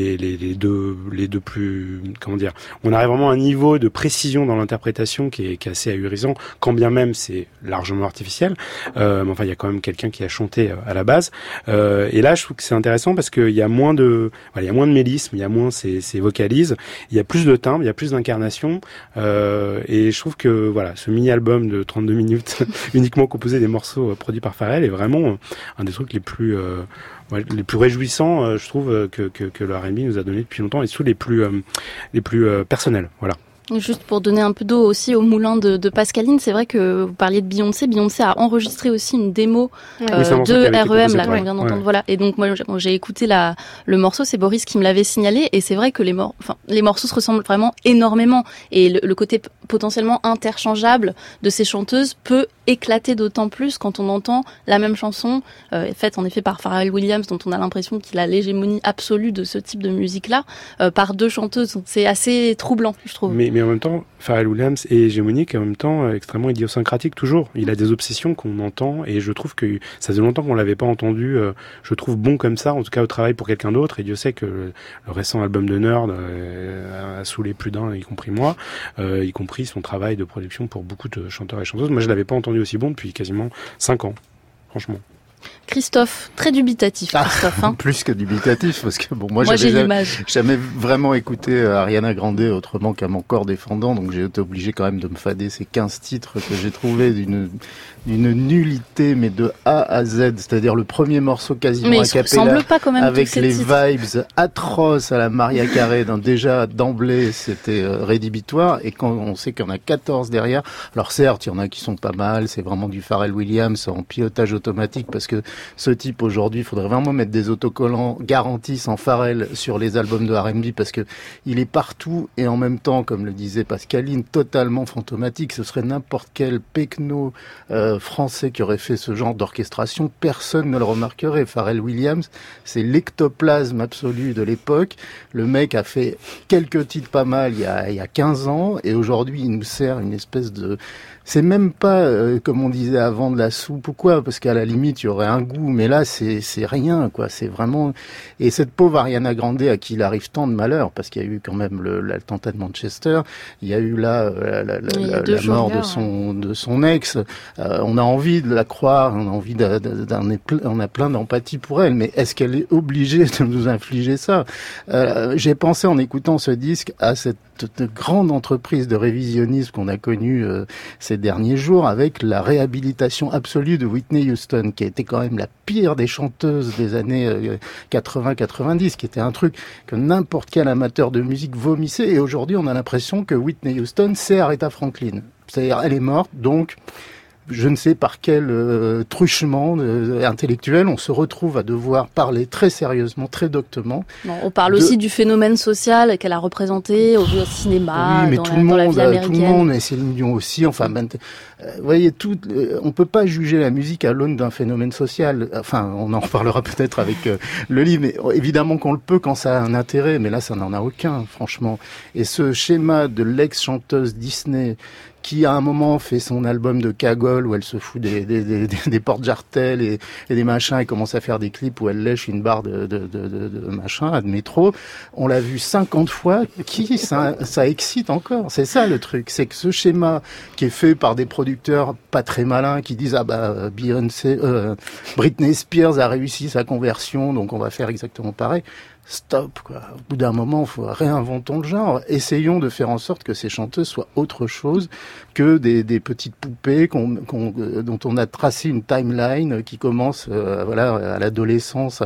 deux plus on arrive vraiment à un niveau de précision dans l'interprétation qui est assez ahurissant, quand bien même c'est largement artificiel. Mais enfin, il y a quand même quelqu'un qui a chanté à la base. Et là, je trouve que c'est intéressant parce qu'il y a moins de mélisme, il y a moins ces vocalises, il y a plus de timbre, il y a plus d'incarnation. Et je trouve que ce mini-album de 32 minutes uniquement composé des morceaux produits par Pharrell est vraiment un des trucs les plus réjouissants, je trouve, que le R&B nous a donné depuis longtemps, et surtout les plus personnels. Voilà. Juste pour donner un peu d'eau aussi au moulin de Pascaline, c'est vrai que vous parliez de Beyoncé. Beyoncé a enregistré aussi une démo de REM, là, qu'on vient d'entendre. Voilà. Et donc, moi, j'ai écouté le morceau, c'est Boris qui me l'avait signalé, et c'est vrai que les morceaux se ressemblent vraiment énormément. Et le côté potentiellement interchangeable de ces chanteuses peut éclater d'autant plus quand on entend la même chanson, faite en effet par Pharrell Williams, dont on a l'impression qu'il a l'hégémonie absolue de ce type de musique-là, par deux chanteuses. C'est assez troublant, je trouve. Mais en même temps, Pharrell Williams est hégémonique, et en même temps extrêmement idiosyncratique toujours. Il a des obsessions qu'on entend, et je trouve que ça faisait longtemps qu'on l'avait pas entendu, je trouve bon comme ça, en tout cas au travail pour quelqu'un d'autre, et Dieu sait que le récent album de Nerd a saoulé plus d'un, y compris moi, y compris son travail de production pour beaucoup de chanteurs et chanteuses. Moi, je l'avais pas entendu aussi bon depuis quasiment 5 ans, franchement. Christophe, très dubitatif, Christophe. Plus que dubitatif, parce que moi j'avais jamais vraiment écouté Ariana Grande autrement qu'à mon corps défendant, donc j'ai été obligé quand même de me fader ces 15 titres que j'ai trouvés d'une nullité, mais de A à Z, c'est-à-dire le premier morceau quasiment a cappella, avec les vibes atroces à la Mariah Carey, donc déjà d'emblée c'était rédhibitoire, et quand on sait qu'il y en a 14 derrière, alors certes il y en a qui sont pas mal, c'est vraiment du Pharrell Williams en pilotage automatique, parce que que ce type aujourd'hui, il faudrait vraiment mettre des autocollants garantis sans Pharrell sur les albums de R&B parce que il est partout et en même temps, comme le disait Pascaline, totalement fantomatique. Ce serait n'importe quel pecno français qui aurait fait ce genre d'orchestration, personne ne le remarquerait. Pharrell Williams, c'est l'ectoplasme absolu de l'époque. Le mec a fait quelques titres pas mal il y a 15 ans et aujourd'hui il nous sert une espèce de... C'est même pas, comme on disait avant, de la soupe ou quoi, parce qu'à la limite, il y aurait un goût, mais là, c'est rien, quoi. C'est vraiment... Et cette pauvre Ariana Grande, à qui il arrive tant de malheur, parce qu'il y a eu quand même l'attentat de Manchester, il y a eu là la mort de son ex. On a envie de la croire, on a envie on a plein d'empathie pour elle, mais est-ce qu'elle est obligée de nous infliger ça? J'ai pensé en écoutant ce disque à cette grande entreprise de révisionnisme qu'on a connue ces derniers jours avec la réhabilitation absolue de Whitney Houston, qui a été quand même la pire des chanteuses des années 80-90, qui était un truc que n'importe quel amateur de musique vomissait. Et aujourd'hui, on a l'impression que Whitney Houston, c'est Aretha Franklin. C'est-à-dire, elle est morte, donc... Je ne sais par quel truchement intellectuel on se retrouve à devoir parler très sérieusement, très doctement. Bon, on parle aussi du phénomène social qu'elle a représenté au cinéma, oui, dans la vie américaine. Tout le monde, et Céline Dion aussi. Enfin, vous voyez, on peut pas juger la musique à l'aune d'un phénomène social. Enfin, on en reparlera peut-être avec le livre, mais évidemment qu'on le peut quand ça a un intérêt, mais là, ça n'en a aucun, franchement. Et ce schéma de l'ex-chanteuse Disney qui à un moment fait son album de cagole où elle se fout des porte-jartelles et des machins et commence à faire des clips où elle lèche une barre de machin, de métro. On l'a vu 50 fois. Ça excite encore. C'est ça le truc. C'est que ce schéma qui est fait par des producteurs pas très malins qui disent Britney Spears a réussi sa conversion donc on va faire exactement pareil. Stop, quoi. Au bout d'un moment, réinventons le genre. Essayons de faire en sorte que ces chanteuses soient autre chose que des petites poupées dont on a tracé une timeline qui commence, à l'adolescence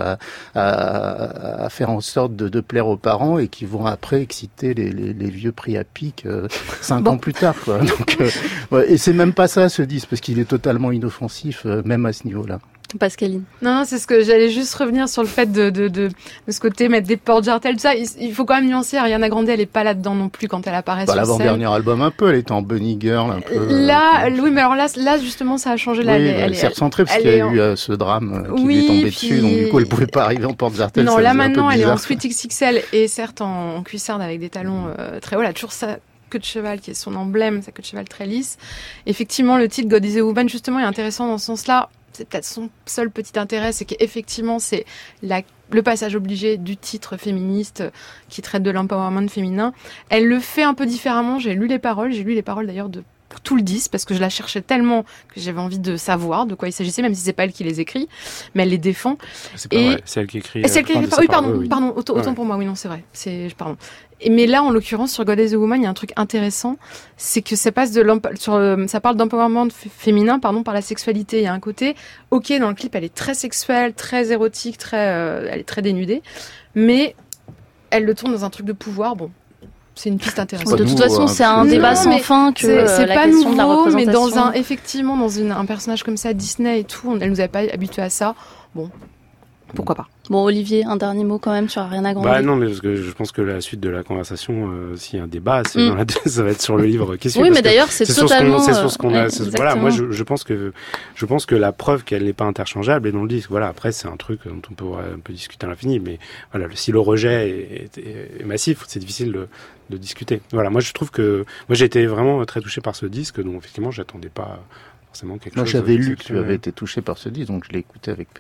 à faire en sorte de plaire aux parents et qui vont après exciter les vieux pris à pic 5 ans plus tard, quoi. Donc, et c'est même pas ça, ce disque, parce qu'il est totalement inoffensif, même à ce niveau-là. Pascaline. Non, c'est ce que j'allais juste revenir sur le fait de ce côté mettre des porte-jartelles, tout ça. Il faut quand même nuancer. Ariana Grande, elle est pas là-dedans non plus quand elle apparaît sur scène. L'avant-dernier album un peu, elle était en bunny girl un peu. Oui, mais alors là justement, ça a changé. Là, elle s'est recentrée parce qu'il y a eu ce drame qui lui est tombé dessus, donc du coup, elle pouvait pas arriver en porte-jartelles. Non, là maintenant, elle est en Sweet XXL et certes en cuissarde avec des talons très hauts. Elle a toujours ça. Queue de cheval qui est son emblème, sa queue de cheval très lisse. Effectivement, le titre God is a Woman justement est intéressant dans ce sens-là. C'est peut-être son seul petit intérêt, c'est qu'effectivement c'est le passage obligé du titre féministe qui traite de l'empowerment féminin. Elle le fait un peu différemment. J'ai lu les paroles d'ailleurs de tout le disque parce que je la cherchais tellement que j'avais envie de savoir de quoi il s'agissait, même si c'est pas elle qui les écrit, mais elle les défend. C'est pas vrai, c'est elle qui écrit. C'est elle qui écrit. Oui, pardon, autant pour moi. Oui, non, c'est vrai. Pardon. Mais là, en l'occurrence, sur God is a Woman, il y a un truc intéressant, c'est que ça passe ça parle d'empowerment féminin, par la sexualité. Il y a un côté, ok, dans le clip, elle est très sexuelle, très érotique, elle est très dénudée, mais elle le tourne dans un truc de pouvoir, bon. C'est une piste intéressante. De toute façon, c'est un débat sans fin que c'est la pas question nouveau, de la représentation. Mais effectivement, dans un personnage comme ça, Disney et tout, elle nous avait pas habitués à ça. Bon, pourquoi pas. Bon, Olivier, un dernier mot quand même sur Ariana Grande. Non, mais parce que je pense que la suite de la conversation, s'il y a un débat, ça va être sur le livre qui suit. Oui, mais d'ailleurs, c'est totalement... C'est sur ce qu'on a. Voilà, moi, je pense que la preuve qu'elle n'est pas interchangeable est dans le disque. Voilà, après, c'est un truc dont on peut discuter à l'infini, mais voilà, si le rejet est massif, c'est difficile de discuter. Voilà, moi, je trouve que j'ai été vraiment très touché par ce disque, dont effectivement, j'attendais pas forcément quelque chose. Moi, j'avais lu que tu avais été touché par ce disque, donc je l'ai écouté avec.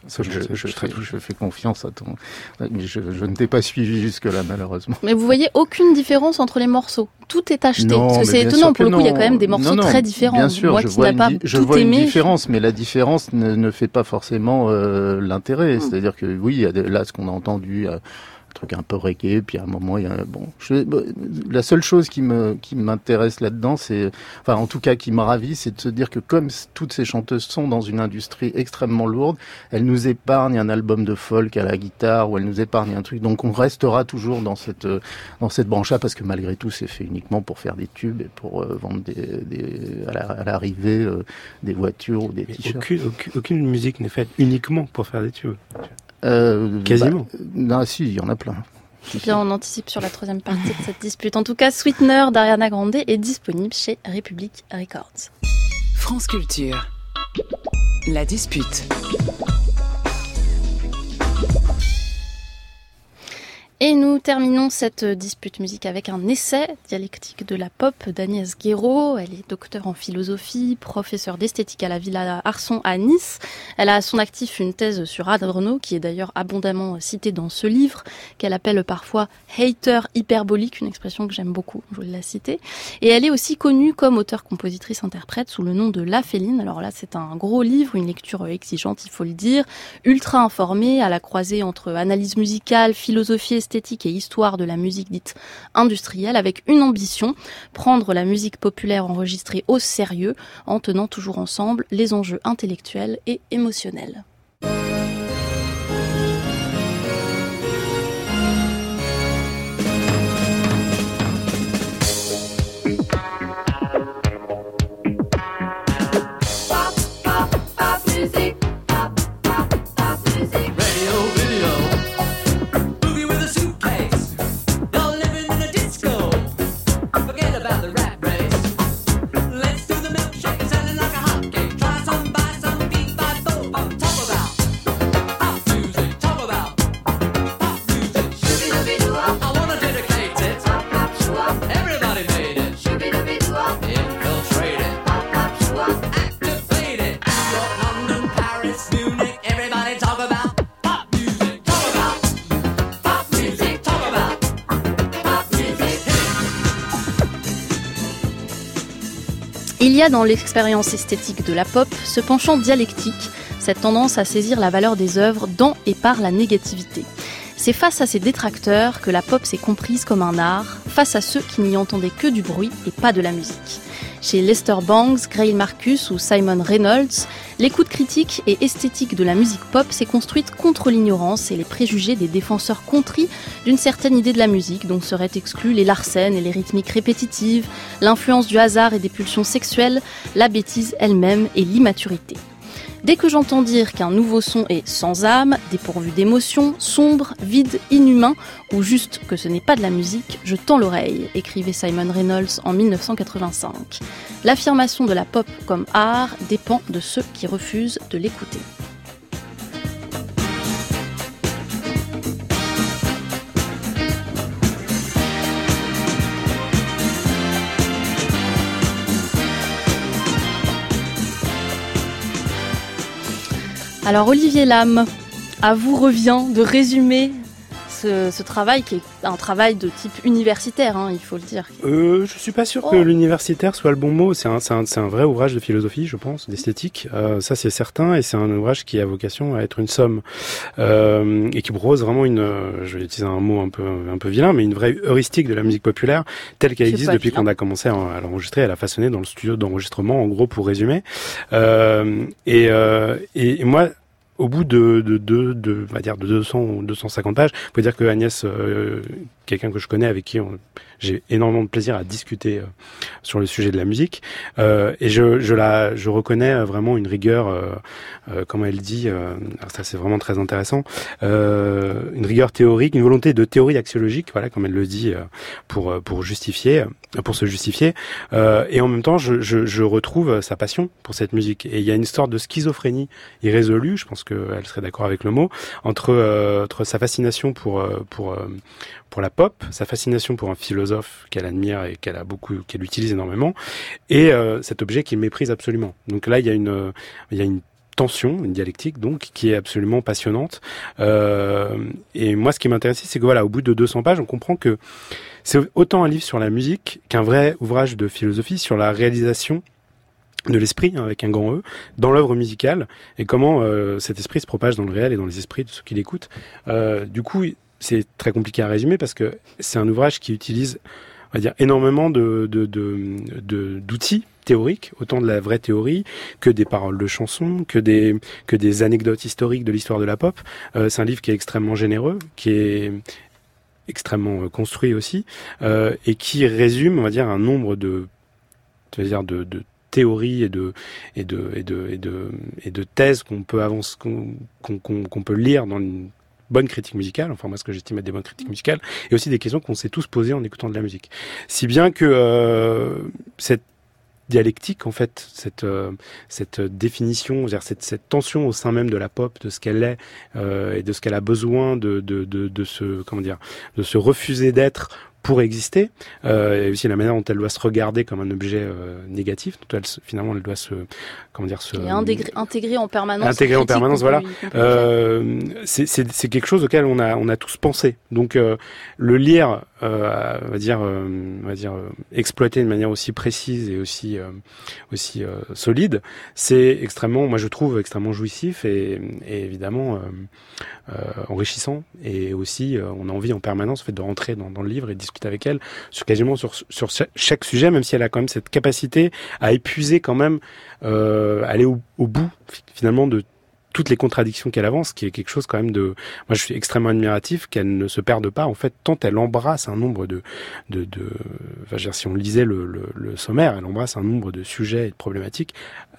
Je fais confiance à ton. Mais je ne t'ai pas suivi jusque-là, malheureusement. Mais vous voyez aucune différence entre les morceaux. Tout est acheté. Non, parce que c'est étonnant. Pour le coup, il y a quand même des morceaux très différents. Bien sûr, moi je qui n'ai pas je tout vois aimé. Une différence, mais la différence ne fait pas forcément l'intérêt. C'est-à-dire que oui, il y a là ce qu'on a entendu. truc un peu reggae, puis à un moment il y a la seule chose qui m'intéresse là-dedans, c'est, enfin en tout cas qui me ravit, c'est de se dire que comme toutes ces chanteuses sont dans une industrie extrêmement lourde, elles nous épargnent un album de folk à la guitare, ou elles nous épargnent un truc, donc on restera toujours dans cette branche-là, parce que malgré tout c'est fait uniquement pour faire des tubes et pour vendre à l'arrivée des voitures ou des t-shirts. Aucune musique n'est faite uniquement pour faire des tubes. Quasiment. Non, si, il y en a plein. Bien, on anticipe sur la troisième partie de cette dispute. En tout cas, Sweetener d'Ariana Grande est disponible chez Republic Records. France Culture. La dispute. Et nous terminons cette dispute musique avec un essai dialectique de la pop d'Agnès Guéraud. Elle est docteure en philosophie, professeure d'esthétique à la Villa Arson à Nice. Elle a à son actif une thèse sur Adorno, qui est d'ailleurs abondamment citée dans ce livre, qu'elle appelle parfois « hater hyperbolique », une expression que j'aime beaucoup, je voulais la citer. Et elle est aussi connue comme auteure-compositrice-interprète sous le nom de La Féline. Alors là, c'est un gros livre, une lecture exigeante, il faut le dire, ultra informée, à la croisée entre analyse musicale, philosophie esthétique et histoire de la musique dite industrielle, avec une ambition, prendre la musique populaire enregistrée au sérieux, en tenant toujours ensemble les enjeux intellectuels et émotionnels. Il y a dans l'expérience esthétique de la pop ce penchant dialectique, cette tendance à saisir la valeur des œuvres dans et par la négativité. C'est face à ces détracteurs que la pop s'est comprise comme un art, face à ceux qui n'y entendaient que du bruit et pas de la musique. Chez Lester Bangs, Grail Marcus ou Simon Reynolds, l'écoute critique et esthétique de la musique pop s'est construite contre l'ignorance et les préjugés des défenseurs contris d'une certaine idée de la musique dont seraient exclus les larcènes et les rythmiques répétitives, l'influence du hasard et des pulsions sexuelles, la bêtise elle-même et l'immaturité. Dès que j'entends dire qu'un nouveau son est sans âme, dépourvu d'émotion, sombre, vide, inhumain, ou juste que ce n'est pas de la musique, je tends l'oreille, écrivait Simon Reynolds en 1985. L'affirmation de la pop comme art dépend de ceux qui refusent de l'écouter. Alors Olivier Lam, à vous revient de résumer ce travail qui est un travail de type universitaire, il faut le dire. Je suis pas sûr que l'universitaire soit le bon mot. C'est un vrai ouvrage de philosophie, je pense, d'esthétique. Ça c'est certain, et c'est un ouvrage qui a vocation à être une somme et qui propose vraiment je vais utiliser un mot un peu vilain, mais une vraie heuristique de la musique populaire telle qu'elle existe depuis qu'on a commencé à l'enregistrer, à la façonner dans le studio d'enregistrement, en gros, pour résumer. Et moi, au bout on va dire de 200 ou 250 pages, faut dire que Agnès, quelqu'un que je connais, avec qui j'ai énormément de plaisir à discuter sur le sujet de la musique, et je reconnais vraiment une rigueur, comme elle dit, alors ça c'est vraiment très intéressant, une rigueur théorique, une volonté de théorie axiologique, voilà, comme elle le dit, pour se justifier, et en même temps je retrouve sa passion pour cette musique, et il y a une histoire de schizophrénie irrésolue, je pense qu'elle serait d'accord avec le mot, entre sa fascination pour la pop, sa fascination pour un philosophe qu'elle admire et qu'elle utilise énormément, et cet objet qu'il méprise absolument. Donc là, il y a une tension, une dialectique donc, qui est absolument passionnante. Et moi, ce qui m'intéressait, c'est que voilà, au bout de 200 pages, on comprend que c'est autant un livre sur la musique qu'un vrai ouvrage de philosophie sur la réalisation de l'esprit, avec un grand E, dans l'œuvre musicale, et comment cet esprit se propage dans le réel et dans les esprits de ceux qui l'écoutent. Du coup, c'est très compliqué à résumer parce que c'est un ouvrage qui utilise, on va dire, énormément d'outils théoriques, autant de la vraie théorie que des paroles de chansons, que des anecdotes historiques de l'histoire de la pop. C'est un livre qui est extrêmement généreux, qui est extrêmement construit aussi, et qui résume, on va dire, un nombre de théories et de thèses qu'on peut qu'on peut lire dans une bonne critique musicale, enfin moi ce que j'estime être des bonnes critiques musicales, et aussi des questions qu'on s'est tous posées en écoutant de la musique. Si bien que cette dialectique, en fait, cette définition, cette tension au sein même de la pop, de ce qu'elle est et de ce qu'elle a besoin de se refuser d'être pour exister, et aussi la manière dont elle doit se regarder comme un objet négatif, dont finalement elle doit intégrer en permanence. Intégrer en permanence, voilà. C'est quelque chose auquel on a tous pensé. Donc le lire, on va dire exploiter de manière aussi précise et aussi solide, c'est extrêmement, moi je trouve extrêmement jouissif et évidemment enrichissant, et aussi on a envie en permanence en fait de rentrer dans le livre et de discuter avec elle sur chaque sujet, même si elle a quand même cette capacité à épuiser quand même, aller au bout finalement de toutes les contradictions qu'elle avance, qui est quelque chose quand même de... Moi, je suis extrêmement admiratif qu'elle ne se perde pas, en fait, tant elle embrasse un nombre enfin, si on lisait le sommaire, elle embrasse un nombre de sujets et de problématiques,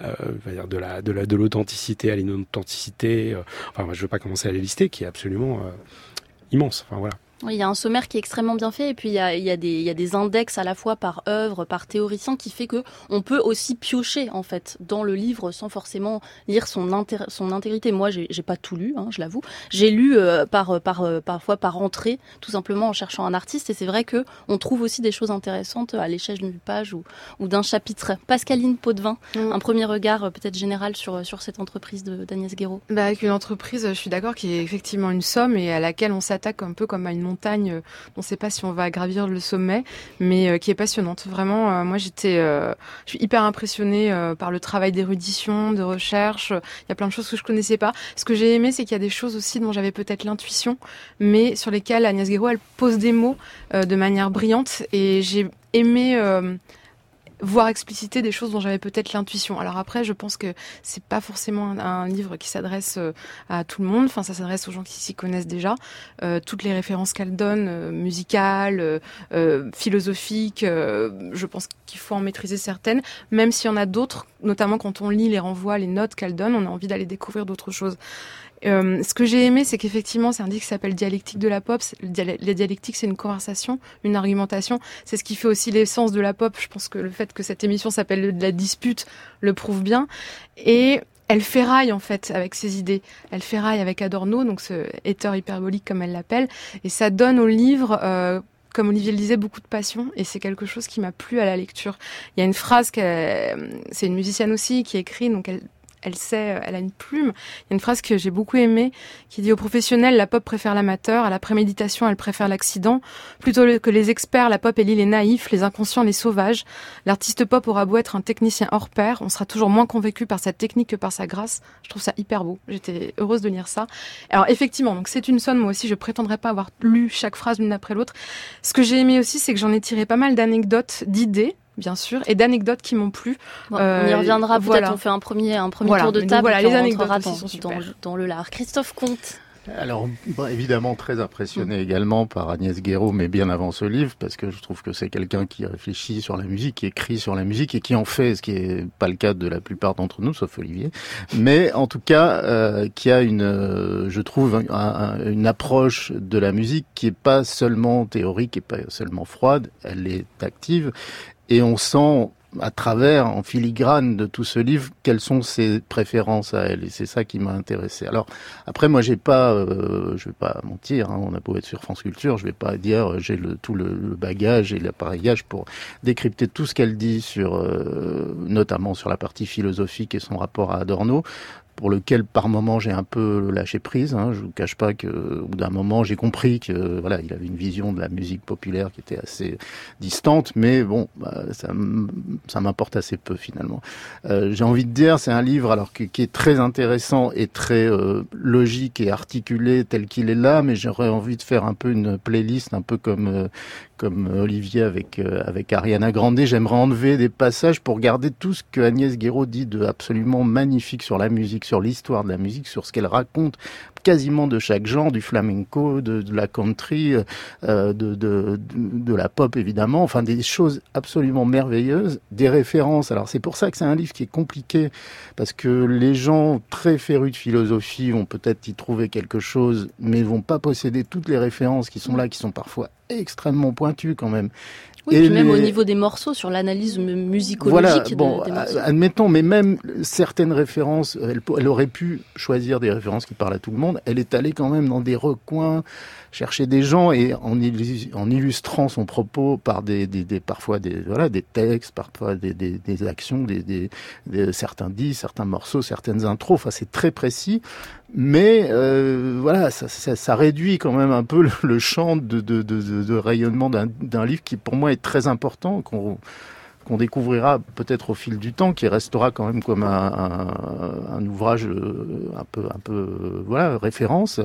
de l'authenticité à l'inauthenticité, enfin, moi, je veux pas commencer à les lister, qui est absolument immense, enfin, voilà. Oui, il y a un sommaire qui est extrêmement bien fait, et puis il y a des index à la fois par œuvre, par théoricien, qui fait que on peut aussi piocher en fait dans le livre sans forcément lire son intégrité. Moi, j'ai pas tout lu, je l'avoue. J'ai lu parfois par entrée, tout simplement en cherchant un artiste, et c'est vrai que on trouve aussi des choses intéressantes à l'échelle d'une page ou d'un chapitre. Pascaline Potvin, un premier regard peut-être général sur cette entreprise d'Agnès Guéraud. Avec une entreprise, je suis d'accord, qui est effectivement une somme et à laquelle on s'attaque un peu comme à une montagne, on ne sait pas si on va gravir le sommet, mais qui est passionnante. Vraiment, moi je suis hyper impressionnée par le travail d'érudition, de recherche. Il y a plein de choses que je connaissais pas. Ce que j'ai aimé, c'est qu'il y a des choses aussi dont j'avais peut-être l'intuition, mais sur lesquelles Agnès Guéraud, elle pose des mots de manière brillante, et j'ai aimé voir expliciter des choses dont j'avais peut-être l'intuition. Alors après, je pense que c'est pas forcément un livre qui s'adresse à tout le monde. Enfin, ça s'adresse aux gens qui s'y connaissent déjà. Toutes les références qu'elle donne, musicales, philosophiques, je pense qu'il faut en maîtriser certaines, même s'il y en a d'autres, notamment quand on lit les renvois, les notes qu'elle donne, on a envie d'aller découvrir d'autres choses. Ce que j'ai aimé, c'est qu'effectivement, c'est un livre qui s'appelle Dialectique de la pop. La dialectique, c'est une conversation, une argumentation. C'est ce qui fait aussi l'essence de la pop. Je pense que le fait que cette émission s'appelle de la dispute le prouve bien. Et elle ferraille, en fait, avec ses idées. Elle ferraille avec Adorno, donc ce étheur hyperbolique, comme elle l'appelle. Et ça donne au livre... comme Olivier le disait, beaucoup de passion, et c'est quelque chose qui m'a plu à la lecture. Il y a une phrase, c'est une musicienne aussi, qui écrit, donc elle a une plume. Il y a une phrase que j'ai beaucoup aimée qui dit: aux professionnels, la pop préfère l'amateur, à la préméditation, elle préfère l'accident. Plutôt que les experts, la pop élit les naïfs, les inconscients, les sauvages. L'artiste pop aura beau être un technicien hors pair, on sera toujours moins convaincu par sa technique que par sa grâce. Je trouve ça hyper beau. J'étais heureuse de lire ça. Alors effectivement, donc c'est une sonne. Moi aussi, je prétendrai pas avoir lu chaque phrase l'une après l'autre. Ce que j'ai aimé aussi, c'est que j'en ai tiré pas mal d'anecdotes, d'idées, bien sûr, et d'anecdotes qui m'ont plu. On y reviendra peut-être, voilà. On fait un premier tour de table, voilà, et les anecdotes dans le lard. Christophe Comte. Alors, évidemment, très impressionné également par Agnès Guéraud, mais bien avant ce livre, parce que je trouve que c'est quelqu'un qui réfléchit sur la musique, qui écrit sur la musique et qui en fait, ce qui est pas le cas de la plupart d'entre nous, sauf Olivier, mais en tout cas, qui a je trouve, une approche de la musique qui est pas seulement théorique et pas seulement froide, elle est active, et on sent à travers, en filigrane de tout ce livre, quelles sont ses préférences à elle, et c'est ça qui m'a intéressé. Alors après, moi, je vais pas mentir, on a beau être sur France Culture, je vais pas dire j'ai tout le bagage et l'appareillage pour décrypter tout ce qu'elle dit sur, notamment sur la partie philosophique et son rapport à Adorno. pour lequel par moment j'ai un peu lâché prise. Je vous cache pas que au bout d'un moment j'ai compris que voilà, il avait une vision de la musique populaire qui était assez distante, mais bon, ça m'importe assez peu finalement. J'ai envie de dire, c'est un livre alors qui est très intéressant et très logique et articulé tel qu'il est là, mais j'aurais envie de faire un peu une playlist, un peu comme Olivier avec Ariana Grande. J'aimerais enlever des passages pour garder tout ce que Agnès Guéraud dit de absolument magnifique sur la musique, sur l'histoire de la musique, sur ce qu'elle raconte quasiment de chaque genre, du flamenco, de la country, de la pop évidemment, enfin des choses absolument merveilleuses, des références. Alors c'est pour ça que c'est un livre qui est compliqué, parce que les gens très férus de philosophie vont peut-être y trouver quelque chose, mais vont pas posséder toutes les références qui sont là, qui sont parfois extrêmement pointues quand même. Oui, et puis même au niveau des morceaux, sur l'analyse musicologique des morceaux. Admettons, mais même certaines références, elle aurait pu choisir des références qui parlent à tout le monde. Elle est allée quand même dans des recoins, chercher des gens, et en illustrant son propos par parfois des textes, parfois des actions, certains disques, certains morceaux, certaines intros. Enfin, c'est très précis. Mais ça réduit quand même un peu le champ de rayonnement d'un livre qui, pour moi, est très important, qu'on découvrira peut-être au fil du temps, qui restera quand même comme un ouvrage un peu référence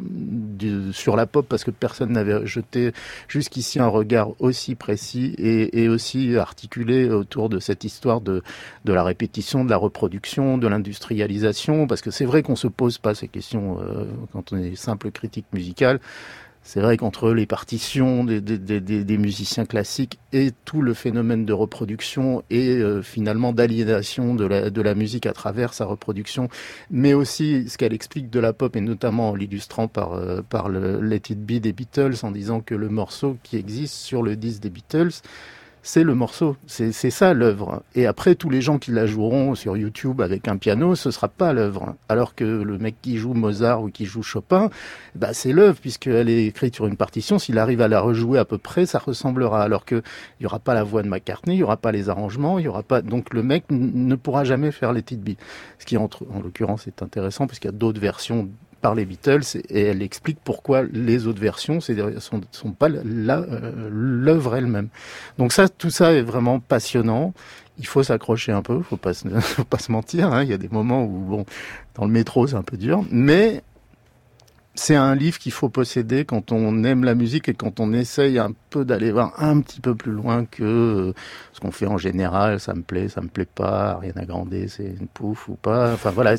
sur la pop, parce que personne n'avait jeté jusqu'ici un regard aussi précis et aussi articulé autour de cette histoire de la répétition, de la reproduction, de l'industrialisation, parce que c'est vrai qu'on se pose pas ces questions quand on est simple critique musicale. C'est vrai qu'entre les partitions des musiciens classiques et tout le phénomène de reproduction et finalement d'aliénation de la musique à travers sa reproduction, mais aussi ce qu'elle explique de la pop, et notamment en l'illustrant par le Let It Be des Beatles, en disant que le morceau qui existe sur le disque des Beatles, c'est le morceau, c'est ça l'œuvre. Et après, tous les gens qui la joueront sur YouTube avec un piano, ce sera pas l'œuvre. Alors que le mec qui joue Mozart ou qui joue Chopin, c'est l'œuvre, puisqu'elle est écrite sur une partition. S'il arrive à la rejouer à peu près, ça ressemblera. Alors que il y aura pas la voix de McCartney, il y aura pas les arrangements, il y aura pas. Donc le mec ne pourra jamais faire les petites billes. Ce qui, en l'occurrence, est intéressant, puisqu'il y a d'autres versions par les Beatles, et elle explique pourquoi les autres versions sont pas l'œuvre elle-même. Donc tout ça est vraiment passionnant. Il faut s'accrocher un peu, faut pas se mentir. Il y a des moments où dans le métro c'est un peu dur, mais c'est un livre qu'il faut posséder quand on aime la musique et quand on essaye un peu d'aller voir un petit peu plus loin que ce qu'on fait en général. Ça me plaît pas, Ariana Grande, c'est une pouffe ou pas. Enfin voilà,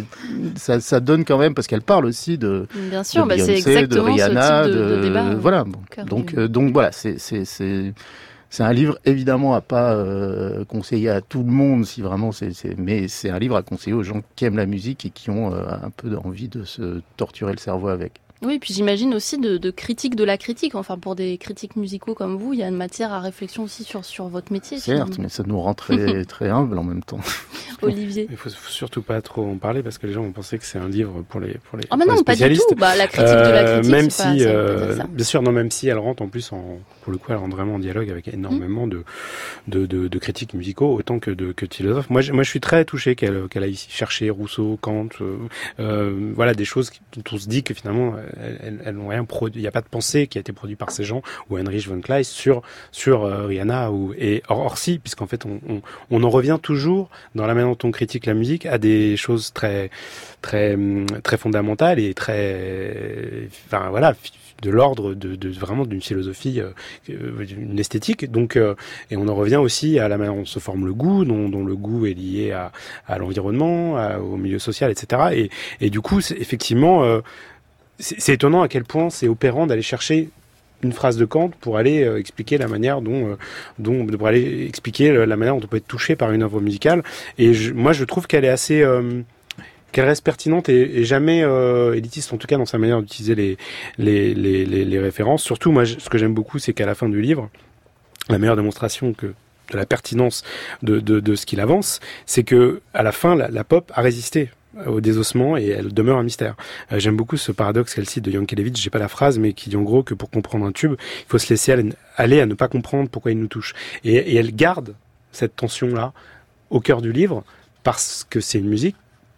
ça donne quand même, parce qu'elle parle aussi de bien sûr, de Beyoncé, c'est exactement de Rihanna, ce type de débat. Voilà. Donc voilà, c'est un livre évidemment à pas conseiller à tout le monde, si vraiment mais c'est un livre à conseiller aux gens qui aiment la musique et qui ont un peu envie de se torturer le cerveau avec. Oui, puis j'imagine aussi de critique de la critique. Enfin, pour des critiques musicaux comme vous, il y a une matière à réflexion aussi sur votre métier. Certes, mais ça nous rend très, très humble en même temps. Olivier. Il faut surtout pas trop en parler, parce que les gens vont penser que c'est un livre pour les mais non, pas du tout. La critique de la critique, même c'est si, pas bien sûr, non, même si elle rentre en plus pour le coup, elle rentre vraiment en dialogue avec énormément de critiques musicaux, autant que de philosophes. Moi, je suis très touché qu'elle aille chercher Rousseau, Kant, des choses dont on se dit que finalement, elles n'ont rien produit. Il n'y a pas de pensée qui a été produite par ces gens, ou Heinrich von Kleist sur Rihanna et Orsi, puisqu'en fait, on en revient toujours dans la manière dont on critique la musique à des choses très, très, très fondamentales et très, de l'ordre de vraiment d'une philosophie, d'une esthétique. Donc, et on en revient aussi à la manière dont se forme le goût, dont le goût est lié à l'environnement, au milieu social, etc. Et du coup, effectivement, c'est étonnant à quel point c'est opérant d'aller chercher une phrase de Kant pour aller expliquer la manière pour aller expliquer la manière dont on peut être touché par une œuvre musicale. Et moi, je trouve qu'elle est assez qu'elle reste pertinente et jamais élitiste, en tout cas dans sa manière d'utiliser les références. Surtout, moi, ce que j'aime beaucoup, c'est qu'à la fin du livre, la meilleure démonstration de la pertinence de ce qu'il avance, c'est que à la fin, la pop a résisté au désossement et elle demeure un mystère. J'aime beaucoup ce paradoxe qu'elle cite de Yankelevitch, j'ai pas la phrase, mais qui dit en gros que pour comprendre un tube, il faut se laisser aller à ne pas comprendre pourquoi il nous touche. Et elle garde cette tension-là au cœur du livre, parce que c'est une musique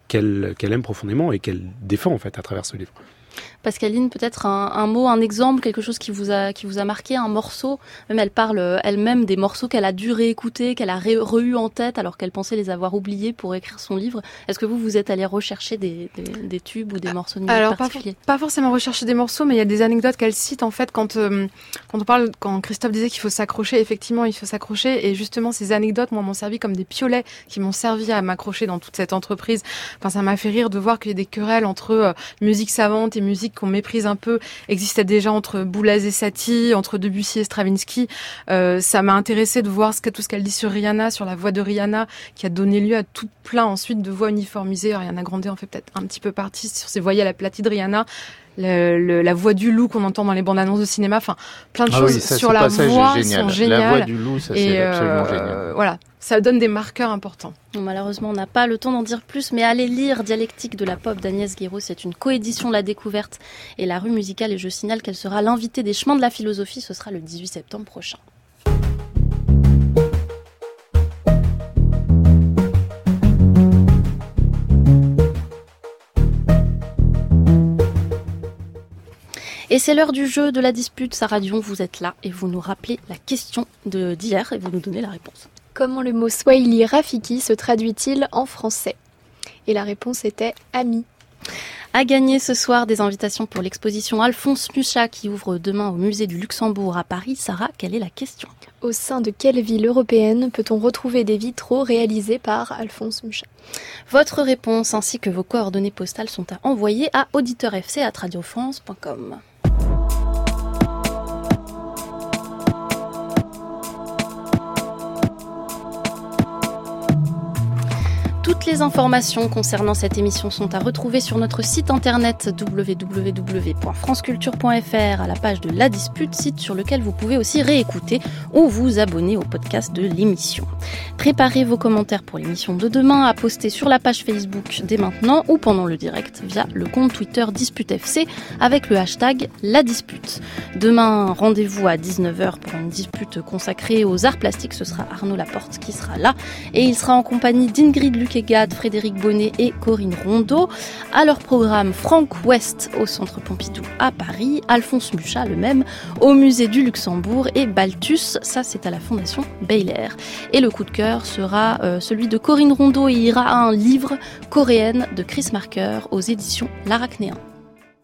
qu'elle aime profondément et qu'elle défend en fait à travers ce livre. Pascaline, peut-être un mot, un exemple, quelque chose qui vous a marqué, un morceau. Même elle parle elle-même des morceaux qu'elle a dû réécouter, qu'elle a re-eu en tête alors qu'elle pensait les avoir oubliés pour écrire son livre. Est-ce que vous êtes allé rechercher des tubes ou des morceaux de musique particuliers ? Pas forcément rechercher des morceaux, mais il y a des anecdotes qu'elle cite en fait quand Christophe disait qu'il faut s'accrocher. Effectivement, il faut s'accrocher, et justement ces anecdotes, moi, m'ont servi comme des piolets qui m'ont servi à m'accrocher dans toute cette entreprise. Enfin, ça m'a fait rire de voir qu'il y a des querelles entre musique savante et musique qu'on méprise un peu, existait déjà entre Boulez et Satie, entre Debussy et Stravinsky. Ça m'a intéressé de voir tout ce qu'elle dit sur Rihanna, sur la voix de Rihanna, qui a donné lieu à tout plein ensuite de voix uniformisées. Ariana Grande en fait peut-être un petit peu partie sur ses voyelles aplaties de Rihanna. La voix du loup qu'on entend dans les bandes annonces de cinéma, enfin plein de choses sur la voix sont géniales. La voix du loup, ça c'est absolument génial. Voilà, ça donne des marqueurs importants. Bon, malheureusement, on n'a pas le temps d'en dire plus, mais allez lire Dialectique de la pop d'Agnès Guiraud. C'est une coédition La Découverte et La Rue Musicale, et je signale qu'elle sera l'invitée des Chemins de la Philosophie. Ce sera le 18 septembre prochain. Et c'est l'heure du jeu, de la dispute. Sarah Dion, vous êtes là et vous nous rappelez la question d'hier et vous nous donnez la réponse. Comment le mot swahili rafiki se traduit-il en français ? Et la réponse était ami. À gagner ce soir des invitations pour l'exposition Alphonse Mucha qui ouvre demain au musée du Luxembourg à Paris. Sarah, quelle est la question ? Au sein de quelle ville européenne peut-on retrouver des vitraux réalisés par Alphonse Mucha ? Votre réponse ainsi que vos coordonnées postales sont à envoyer à auditeurfc@radiofrance.com. Toutes les informations concernant cette émission sont à retrouver sur notre site internet www.franceculture.fr à la page de La Dispute, site sur lequel vous pouvez aussi réécouter ou vous abonner au podcast de l'émission. Préparez vos commentaires pour l'émission de demain à poster sur la page Facebook dès maintenant ou pendant le direct via le compte Twitter DisputeFC avec le hashtag La Dispute. Demain, rendez-vous à 19h pour une dispute consacrée aux arts plastiques. Ce sera Arnaud Laporte qui sera là et il sera en compagnie d'Ingrid Luquet, Frédéric Bonnet et Corinne Rondeau. À leur programme, Franck West au Centre Pompidou à Paris, Alphonse Mucha le même au Musée du Luxembourg et Balthus, ça c'est à la Fondation Baylor. Et le coup de cœur sera celui de Corinne Rondeau et ira à un livre, Coréenne de Chris Marker aux éditions L'Arachnéen.